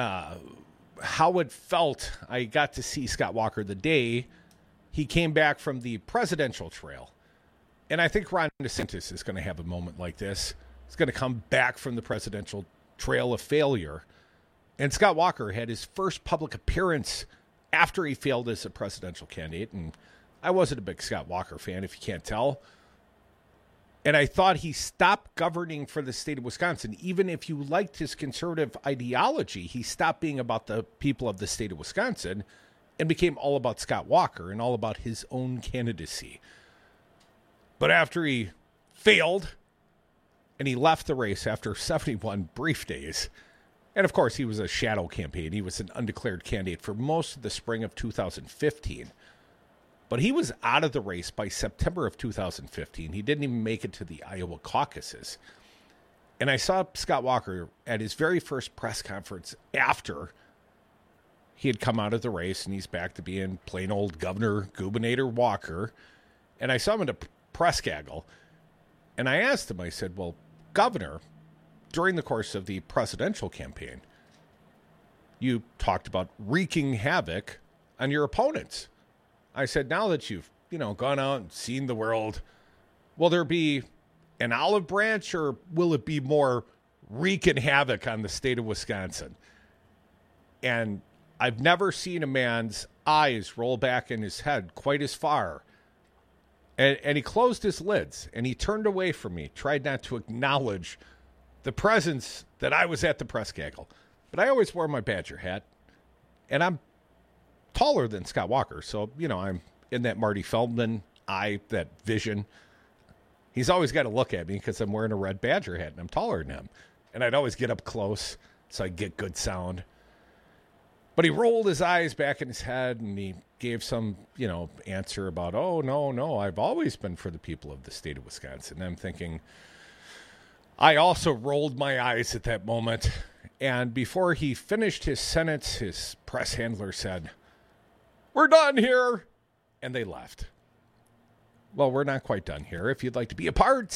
[SPEAKER 17] how it felt. I got to see Scott Walker the day he came back from the presidential trail. And I think Ron DeSantis is going to have a moment like this. He's going to come back from the presidential trail of failure. And Scott Walker had his first public appearance after he failed as a presidential candidate. And I wasn't a big Scott Walker fan, if you can't tell. And I thought he stopped governing for the state of Wisconsin. Even if you liked his conservative ideology, he stopped being about the people of the state of Wisconsin and became all about Scott Walker and all about his own candidacy. But after he failed and he left the race after 71 brief days, and of course he was a shadow campaign. He was an undeclared candidate for most of the spring of 2015. But he was out of the race by September of 2015. He didn't even make it to the Iowa caucuses. And I saw Scott Walker at his very first press conference after he had come out of the race, and he's back to being plain old Gubernator Walker. And I saw him in a press gaggle. And I asked him, I said, well, Governor, during the course of the presidential campaign, you talked about wreaking havoc on your opponents. I said, now that you've, gone out and seen the world, will there be an olive branch, or will it be more wreaking havoc on the state of Wisconsin? And I've never seen a man's eyes roll back in his head quite as far. And he closed his lids, and he turned away from me, tried not to acknowledge the presence that I was at the press gaggle. But I always wore my Badger hat, and I'm taller than Scott Walker, so, I'm in that Marty Feldman eye, that vision. He's always got to look at me because I'm wearing a red Badger hat, and I'm taller than him. And I'd always get up close so I'd get good sound. But he rolled his eyes back in his head, and he gave some, answer about, oh, no, I've always been for the people of the state of Wisconsin. And I'm thinking, I also rolled my eyes at that moment. And before he finished his sentence, his press handler said, "We're done here." And they left. Well, we're not quite done here. If you'd like to be a part,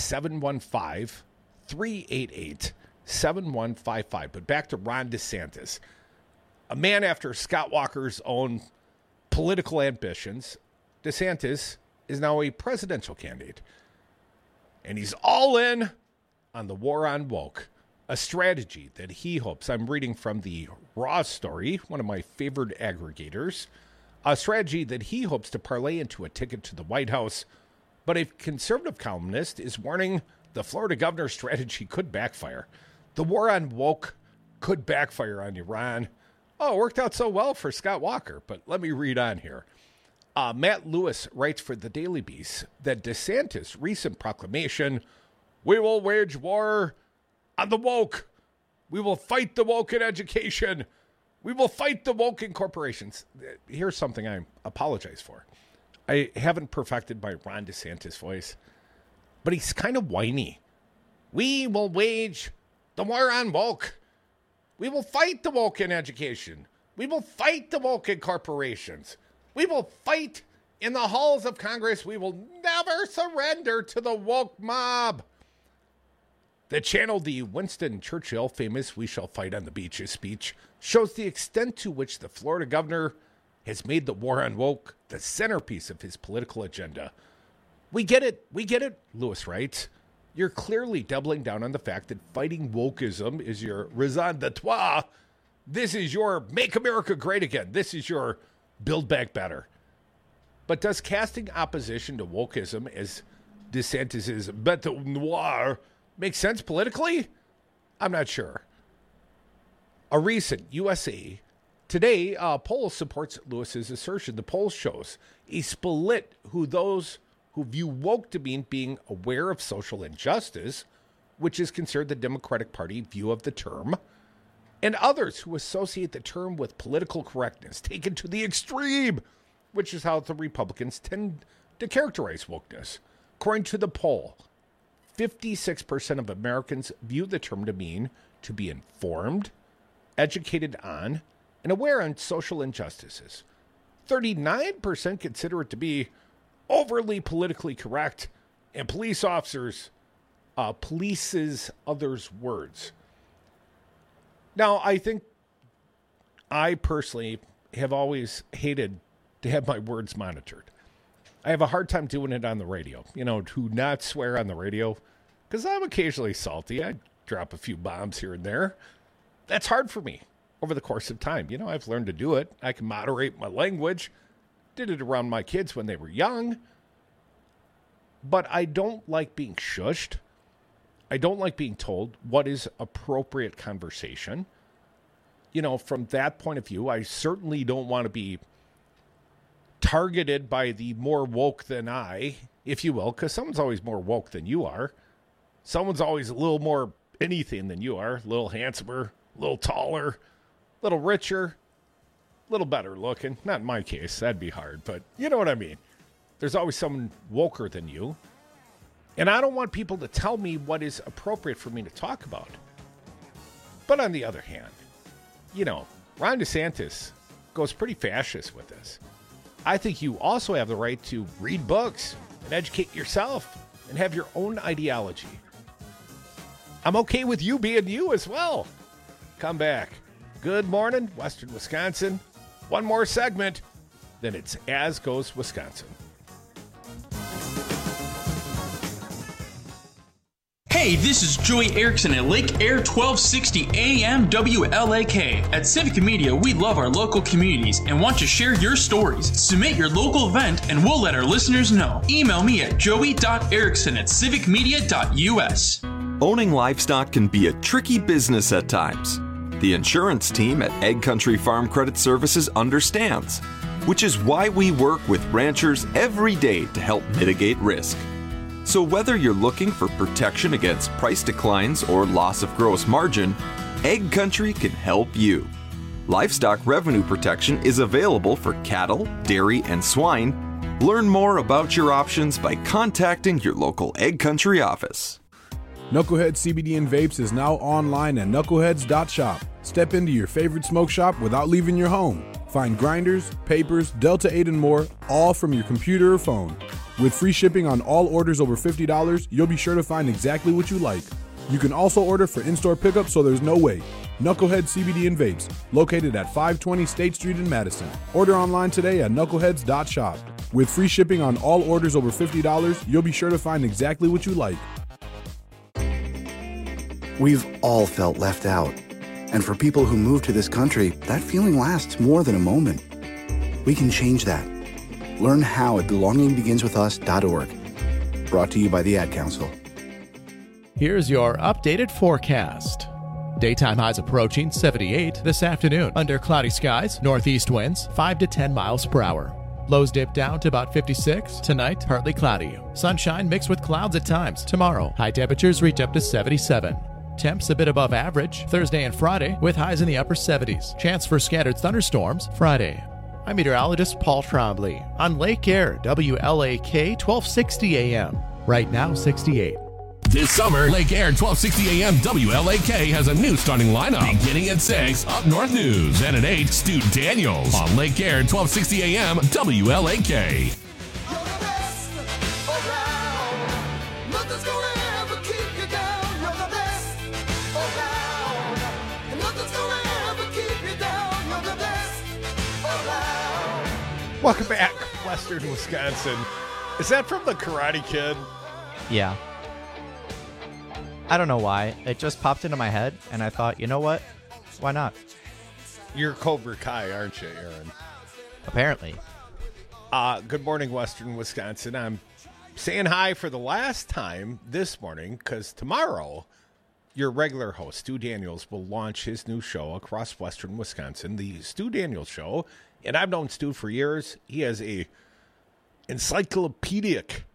[SPEAKER 17] 715-388-7155. But back to Ron DeSantis, a man after Scott Walker's own political ambitions. DeSantis is now a presidential candidate. And he's all in on the war on woke, a strategy that he hopes, I'm reading from the Raw Story, one of my favorite aggregators, a strategy that he hopes to parlay into a ticket to the White House. But a conservative columnist is warning the Florida governor's strategy could backfire. The war on woke could backfire on you, Ron. Oh, it worked out so well for Scott Walker, but let me read on here. Matt Lewis writes for the Daily Beast that DeSantis' recent proclamation, "We will wage war on the woke. We will fight the woke in education. We will fight the woke in corporations." Here's something I apologize for. I haven't perfected my Ron DeSantis voice, but he's kind of whiny. We will wage the war on woke. We will fight the woke in education. We will fight the woke in corporations. We will fight in the halls of Congress. We will never surrender to the woke mob. The channel, the Winston Churchill famous "We shall fight on the beaches" speech, shows the extent to which the Florida governor has made the war on woke the centerpiece of his political agenda. We get it, Lewis writes. You're clearly doubling down on the fact that fighting wokeism is your raison d'etre. This is your make America great again. This is your build back better. But does casting opposition to wokeism as DeSantis' bête noire make sense politically? I'm not sure. A recent USA Today poll supports Lewis's assertion. The poll shows a split those who view woke to mean being aware of social injustice, which is considered the Democratic Party view of the term, and others who associate the term with political correctness taken to the extreme, which is how the Republicans tend to characterize wokeness. According to the poll, 56% of Americans view the term to mean to be informed, educated on, and aware on social injustices. 39% consider it to be overly politically correct, and police officers polices others' words. Now, I think I personally have always hated to have my words monitored. I have a hard time doing it on the radio, to not swear on the radio, because I'm occasionally salty. I drop a few bombs here and there. That's hard for me over the course of time. I've learned to do it. I can moderate my language. Did it around my kids when they were young. But I don't like being shushed. I don't like being told what is appropriate conversation. From that point of view, I certainly don't want to be targeted by the more woke than I, if you will, because someone's always more woke than you are. Someone's always a little more anything than you are. A little handsomer, a little taller, a little richer, a little better looking. Not in my case. That'd be hard, but you know what I mean. There's always someone woker than you. And I don't want people to tell me what is appropriate for me to talk about. But on the other hand, Ron DeSantis goes pretty fascist with this. I think you also have the right to read books and educate yourself and have your own ideology. I'm okay with you being you as well. Come back. Good morning, Western Wisconsin. One more segment, then it's As Goes Wisconsin.
[SPEAKER 5] Hey, this is Joey Erickson at Lake Air 1260 AM WLAK. At Civic Media, we love our local communities and want to share your stories. Submit your local event and we'll let our listeners know. Email me at joey.erickson@civicmedia.us.
[SPEAKER 7] Owning livestock can be a tricky business at times. The insurance team at Egg Country Farm Credit Services understands, which is why we work with ranchers every day to help mitigate risk. So whether you're looking for protection against price declines or loss of gross margin, Egg Country can help you. Livestock revenue protection is available for cattle, dairy, and swine. Learn more about your options by contacting your local Egg Country office.
[SPEAKER 9] Knucklehead CBD and Vapes is now online at knuckleheads.shop. Step into your favorite smoke shop without leaving your home. Find grinders, papers, Delta 8 and more, all from your computer or phone. With free shipping on all orders over $50, you'll be sure to find exactly what you like. You can also order for in-store pickup so there's no wait. Knucklehead CBD and Vapes, located at 520 State Street in Madison. Order online today at knuckleheads.shop. With free shipping on all orders over $50, you'll be sure to find exactly what you like.
[SPEAKER 16] We've all felt left out. And for people who move to this country, that feeling lasts more than a moment. We can change that. Learn how at belongingbeginswithus.org. Brought to you by the Ad Council.
[SPEAKER 22] Here's your updated forecast. Daytime highs approaching 78 this afternoon under cloudy skies, northeast winds 5 to 10 miles per hour. Lows dip down to about 56. Tonight, partly cloudy. Sunshine mixed with clouds at times. Tomorrow, high temperatures reach up to 77. Temps a bit above average Thursday and Friday with highs in the upper 70s. Chance for scattered thunderstorms Friday. I'm meteorologist Paul Trombley on Lake Air, WLAK 1260 AM. Right now, 68.
[SPEAKER 13] This summer, Lake Air 1260 AM WLAK has a new starting lineup. Beginning at 6, Up North News. Then at 8, Stu Daniels on Lake Air 1260 AM WLAK.
[SPEAKER 17] Welcome back, Western Wisconsin. Is that from the Karate Kid?
[SPEAKER 18] Yeah. I don't know why. It just popped into my head, and I thought, you know what? Why not?
[SPEAKER 17] You're Cobra Kai, aren't you, Aaron?
[SPEAKER 18] Apparently.
[SPEAKER 17] Good morning, Western Wisconsin. I'm saying hi for the last time this morning because tomorrow your regular host, Stu Daniels, will launch his new show across Western Wisconsin, the Stu Daniels Show. And I've known Stu for years. He has a encyclopedic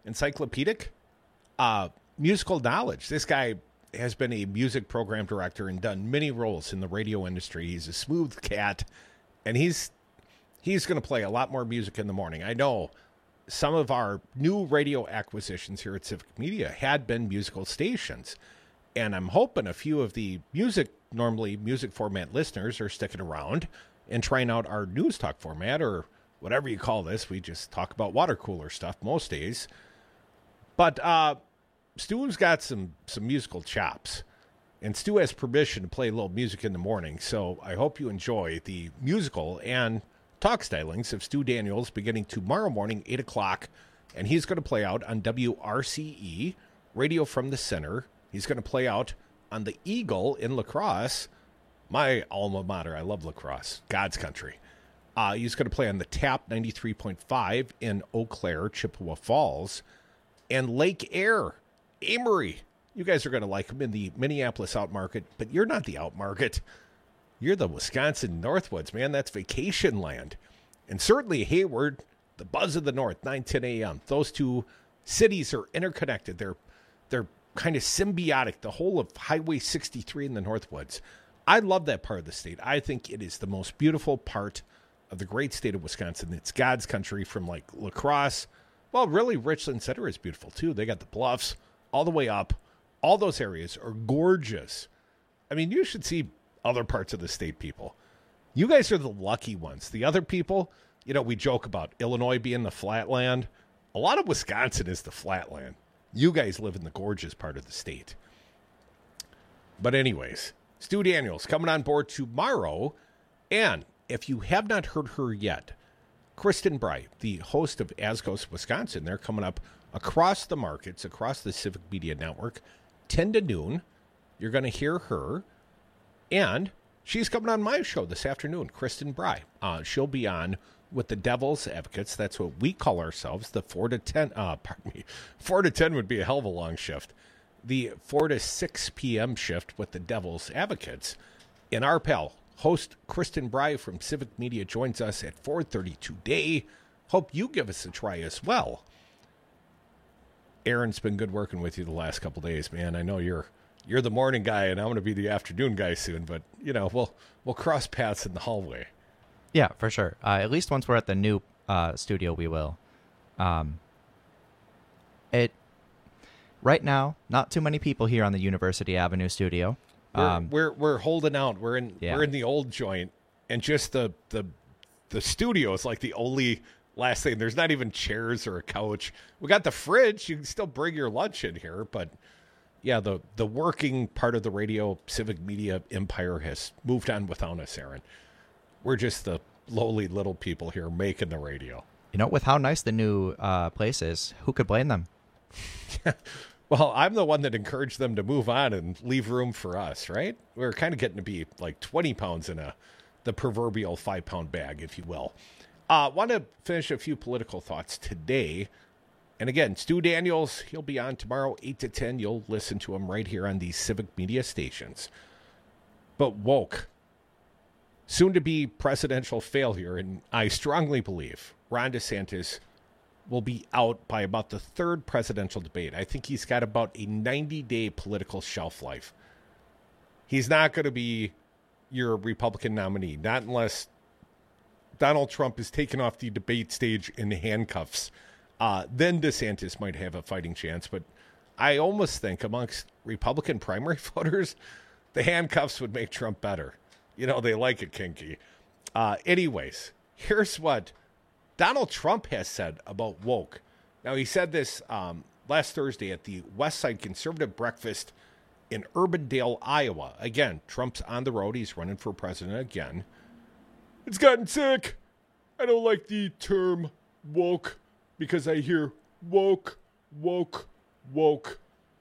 [SPEAKER 17] musical knowledge. This guy has been a music program director and done many roles in the radio industry. He's a smooth cat, and he's going to play a lot more music in the morning. I know some of our new radio acquisitions here at Civic Media had been musical stations, and I'm hoping a few of the normally music format listeners are sticking around and trying out our news talk format, or whatever you call this. We just talk about water cooler stuff most days. But Stu's got some musical chops, and Stu has permission to play a little music in the morning, so I hope you enjoy the musical and talk stylings of Stu Daniels beginning tomorrow morning, 8 o'clock, and he's going to play out on WRCE, Radio from the Center. He's going to play out on the Eagle in La Crosse, my alma mater. I love La Crosse, God's country. He's going to play on the TAP 93.5 in Eau Claire, Chippewa Falls, and Lake Air, Amory. You guys are going to like him in the Minneapolis Outmarket, but you're not the Outmarket. You're the Wisconsin Northwoods, man. That's vacation land. And certainly Hayward, the buzz of the North, 9:10 a.m. Those two cities are interconnected. They're kind of symbiotic, the whole of Highway 63 in the Northwoods. I love that part of the state. I think it is the most beautiful part of the great state of Wisconsin. It's God's country from like La Crosse. Well, really, Richland Center is beautiful too. They got the bluffs all the way up. All those areas are gorgeous. I mean, you should see other parts of the state, people. You guys are the lucky ones. The other people, we joke about Illinois being the flatland. A lot of Wisconsin is the flatland. You guys live in the gorgeous part of the state. But anyways, Stu Daniels coming on board tomorrow. And if you have not heard her yet, Kristen Bry, the host of As Goes Wisconsin, they're coming up across the markets, across the Civic Media Network, 10 to noon. You're going to hear her. And she's coming on my show this afternoon, Kristen Bry. She'll be on with the Devil's Advocates. That's what we call ourselves, the 4 to 10. 4 to 10 would be a hell of a long shift. The 4 to 6 p.m. shift with the Devil's Advocates. And our pal, host Kristen Bry from Civic Media, joins us at 4:30 today. Hope you give us a try as well. Aaron's been good working with you the last couple days, man. I know you're the morning guy, and I'm going to be the afternoon guy soon. But we'll cross paths in the hallway.
[SPEAKER 18] Yeah, for sure. At least once we're at the new studio, we will. Right now, not too many people here on the University Avenue studio.
[SPEAKER 17] We're holding out. We're in the old joint, and just the studio is like the only last thing. There's not even chairs or a couch. We got the fridge. You can still bring your lunch in here, but yeah, the working part of the radio Civic Media empire has moved on without us, Aaron. We're just the lowly little people here making the radio.
[SPEAKER 18] With how nice the new place is, who could blame them?
[SPEAKER 17] Well, I'm the one that encouraged them to move on and leave room for us, right? We're kind of getting to be like 20 pounds in the proverbial 5-pound bag, if you will. Want to finish a few political thoughts today. And again, Stu Daniels, he'll be on tomorrow, 8 to 10. You'll listen to him right here on these Civic Media stations. But woke, soon to be presidential failure, and I strongly believe Ron DeSantis will be out by about the third presidential debate. I think he's got about a 90-day political shelf life. He's not going to be your Republican nominee, not unless Donald Trump is taken off the debate stage in handcuffs. Then DeSantis might have a fighting chance. But I almost think amongst Republican primary voters, the handcuffs would make Trump better. You know, they like it kinky. Anyways, here's what Donald Trump has said about woke. Now, he said this last Thursday at the Westside Conservative Breakfast in Urbandale, Iowa. Again, Trump's on the road. He's running for president again. It's gotten sick. I don't like the term woke because I hear woke, woke, woke.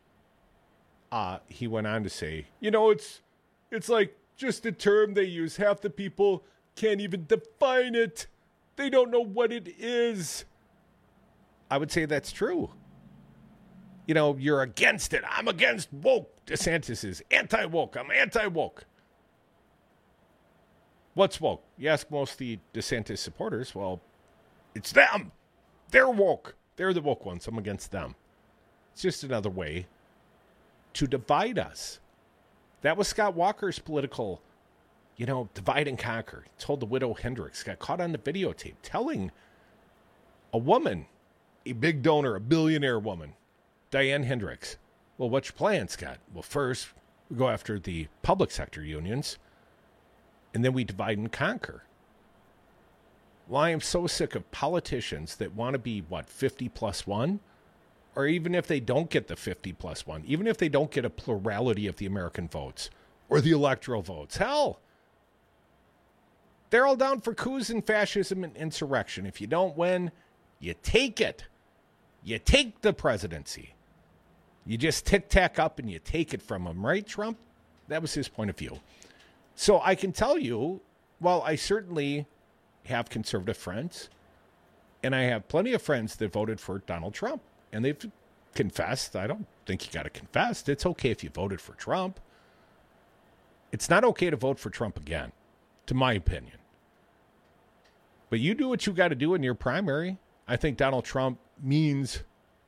[SPEAKER 17] He went on to say, you know, it's like just a term they use. Half the people can't even define it. They don't know what it is. I would say that's true. You know, you're against it. I'm against woke. DeSantis is anti-woke. I'm anti-woke. What's woke? You ask most of the DeSantis supporters, well, it's them. They're woke. They're the woke ones. I'm against them. It's just another way to divide us. That was Scott Walker's political, divide and conquer. He told the widow Hendricks, got caught on the videotape, telling a woman, a big donor, a billionaire woman, Diane Hendricks, well, what's your plan, Scott? Well, first, we go after the public sector unions, and then we divide and conquer. Well, I am so sick of politicians that want to be, 50 plus 1? Or even if they don't get the 50 plus 1, even if they don't get a plurality of the American votes or the electoral votes, hell, they're all down for coups and fascism and insurrection. If you don't win, you take it. You take the presidency. You just tic-tac up and you take it from him, right, Trump? That was his point of view. So I can tell you, while I certainly have conservative friends, and I have plenty of friends that voted for Donald Trump, and they've confessed. I don't think you got to confess. It's okay if you voted for Trump. It's not okay to vote for Trump again, to my opinion. But you do what you got to do in your primary. I think Donald Trump means,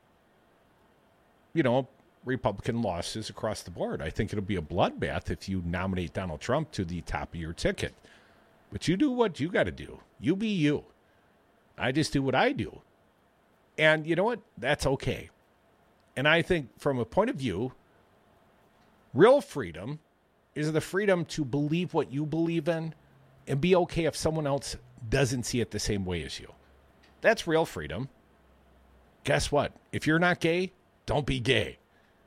[SPEAKER 17] Republican losses across the board. I think it'll be a bloodbath if you nominate Donald Trump to the top of your ticket. But you do what you got to do. You be you. I just do what I do. And you know what? That's okay. And I think from a point of view, real freedom is the freedom to believe what you believe in and be okay if someone else doesn't see it the same way as you. That's real freedom. Guess what? If you're not gay, don't be gay.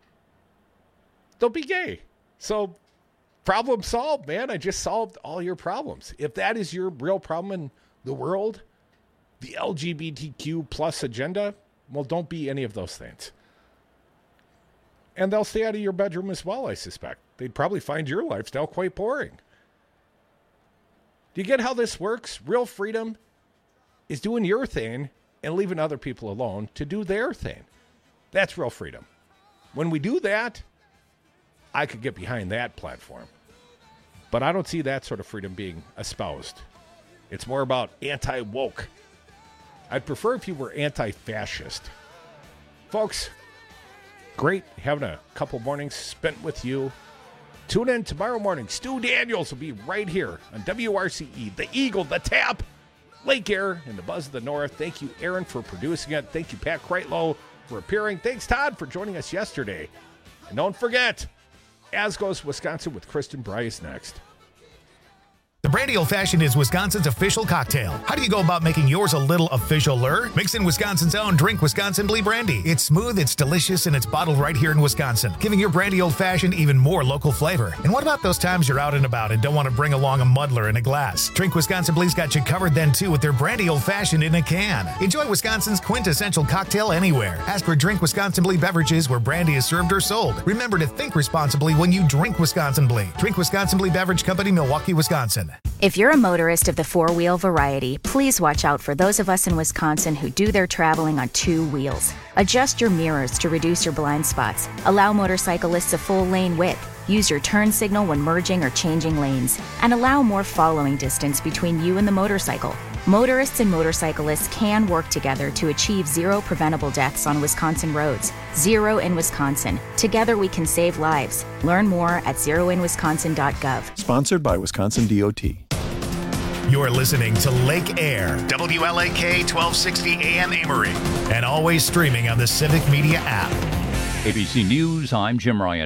[SPEAKER 17] Don't be gay. So, problem solved, man. I just solved all your problems. If that is your real problem in the world, the LGBTQ plus agenda, well, don't be any of those things. And they'll stay out of your bedroom as well, I suspect. They'd probably find your lifestyle quite boring. Do you get how this works? Real freedom is doing your thing and leaving other people alone to do their thing. That's real freedom. When we do that, I could get behind that platform. But I don't see that sort of freedom being espoused. It's more about anti-woke. I'd prefer if you were anti-fascist. Folks, great having a couple mornings spent with you. Tune in tomorrow morning. Stu Daniels will be right here on WRCE, The Eagle, The Tap, Lake Air, and the Buzz of the North. Thank you, Aaron, for producing it. Thank you, Pat Kreitlow, for appearing. Thanks, Todd, for joining us yesterday. And don't forget, As Goes Wisconsin with Kristen Bryce next.
[SPEAKER 10] The Brandy Old Fashioned is Wisconsin's official cocktail. How do you go about making yours a little official-er? Mix in Wisconsin's own Drink Wisconsin Blee Brandy. It's smooth, it's delicious, and it's bottled right here in Wisconsin, giving your Brandy Old Fashioned even more local flavor. And what about those times you're out and about and don't want to bring along a muddler in a glass? Drink Wisconsin Blee's got you covered then, too, with their Brandy Old Fashioned in a can. Enjoy Wisconsin's quintessential cocktail anywhere. Ask for Drink Wisconsin Blee beverages where brandy is served or sold. Remember to think responsibly when you drink Wisconsin Blee. Drink Wisconsin Blee Beverage Company, Milwaukee, Wisconsin.
[SPEAKER 11] If you're a motorist of the four-wheel variety, please watch out for those of us in Wisconsin who do their traveling on two wheels. Adjust your mirrors to reduce your blind spots. Allow motorcyclists a full lane width. Use your turn signal when merging or changing lanes, and allow more following distance between you and the motorcycle. Motorists and motorcyclists can work together to achieve zero preventable deaths on Wisconsin roads. Zero in Wisconsin. Together we can save lives. Learn more at zeroinwisconsin.gov.
[SPEAKER 12] Sponsored by Wisconsin DOT.
[SPEAKER 10] You're listening to Lake Air, WLAK 1260 AM Amory, and always streaming on the Civic Media app.
[SPEAKER 14] ABC News, I'm Jim Ryan.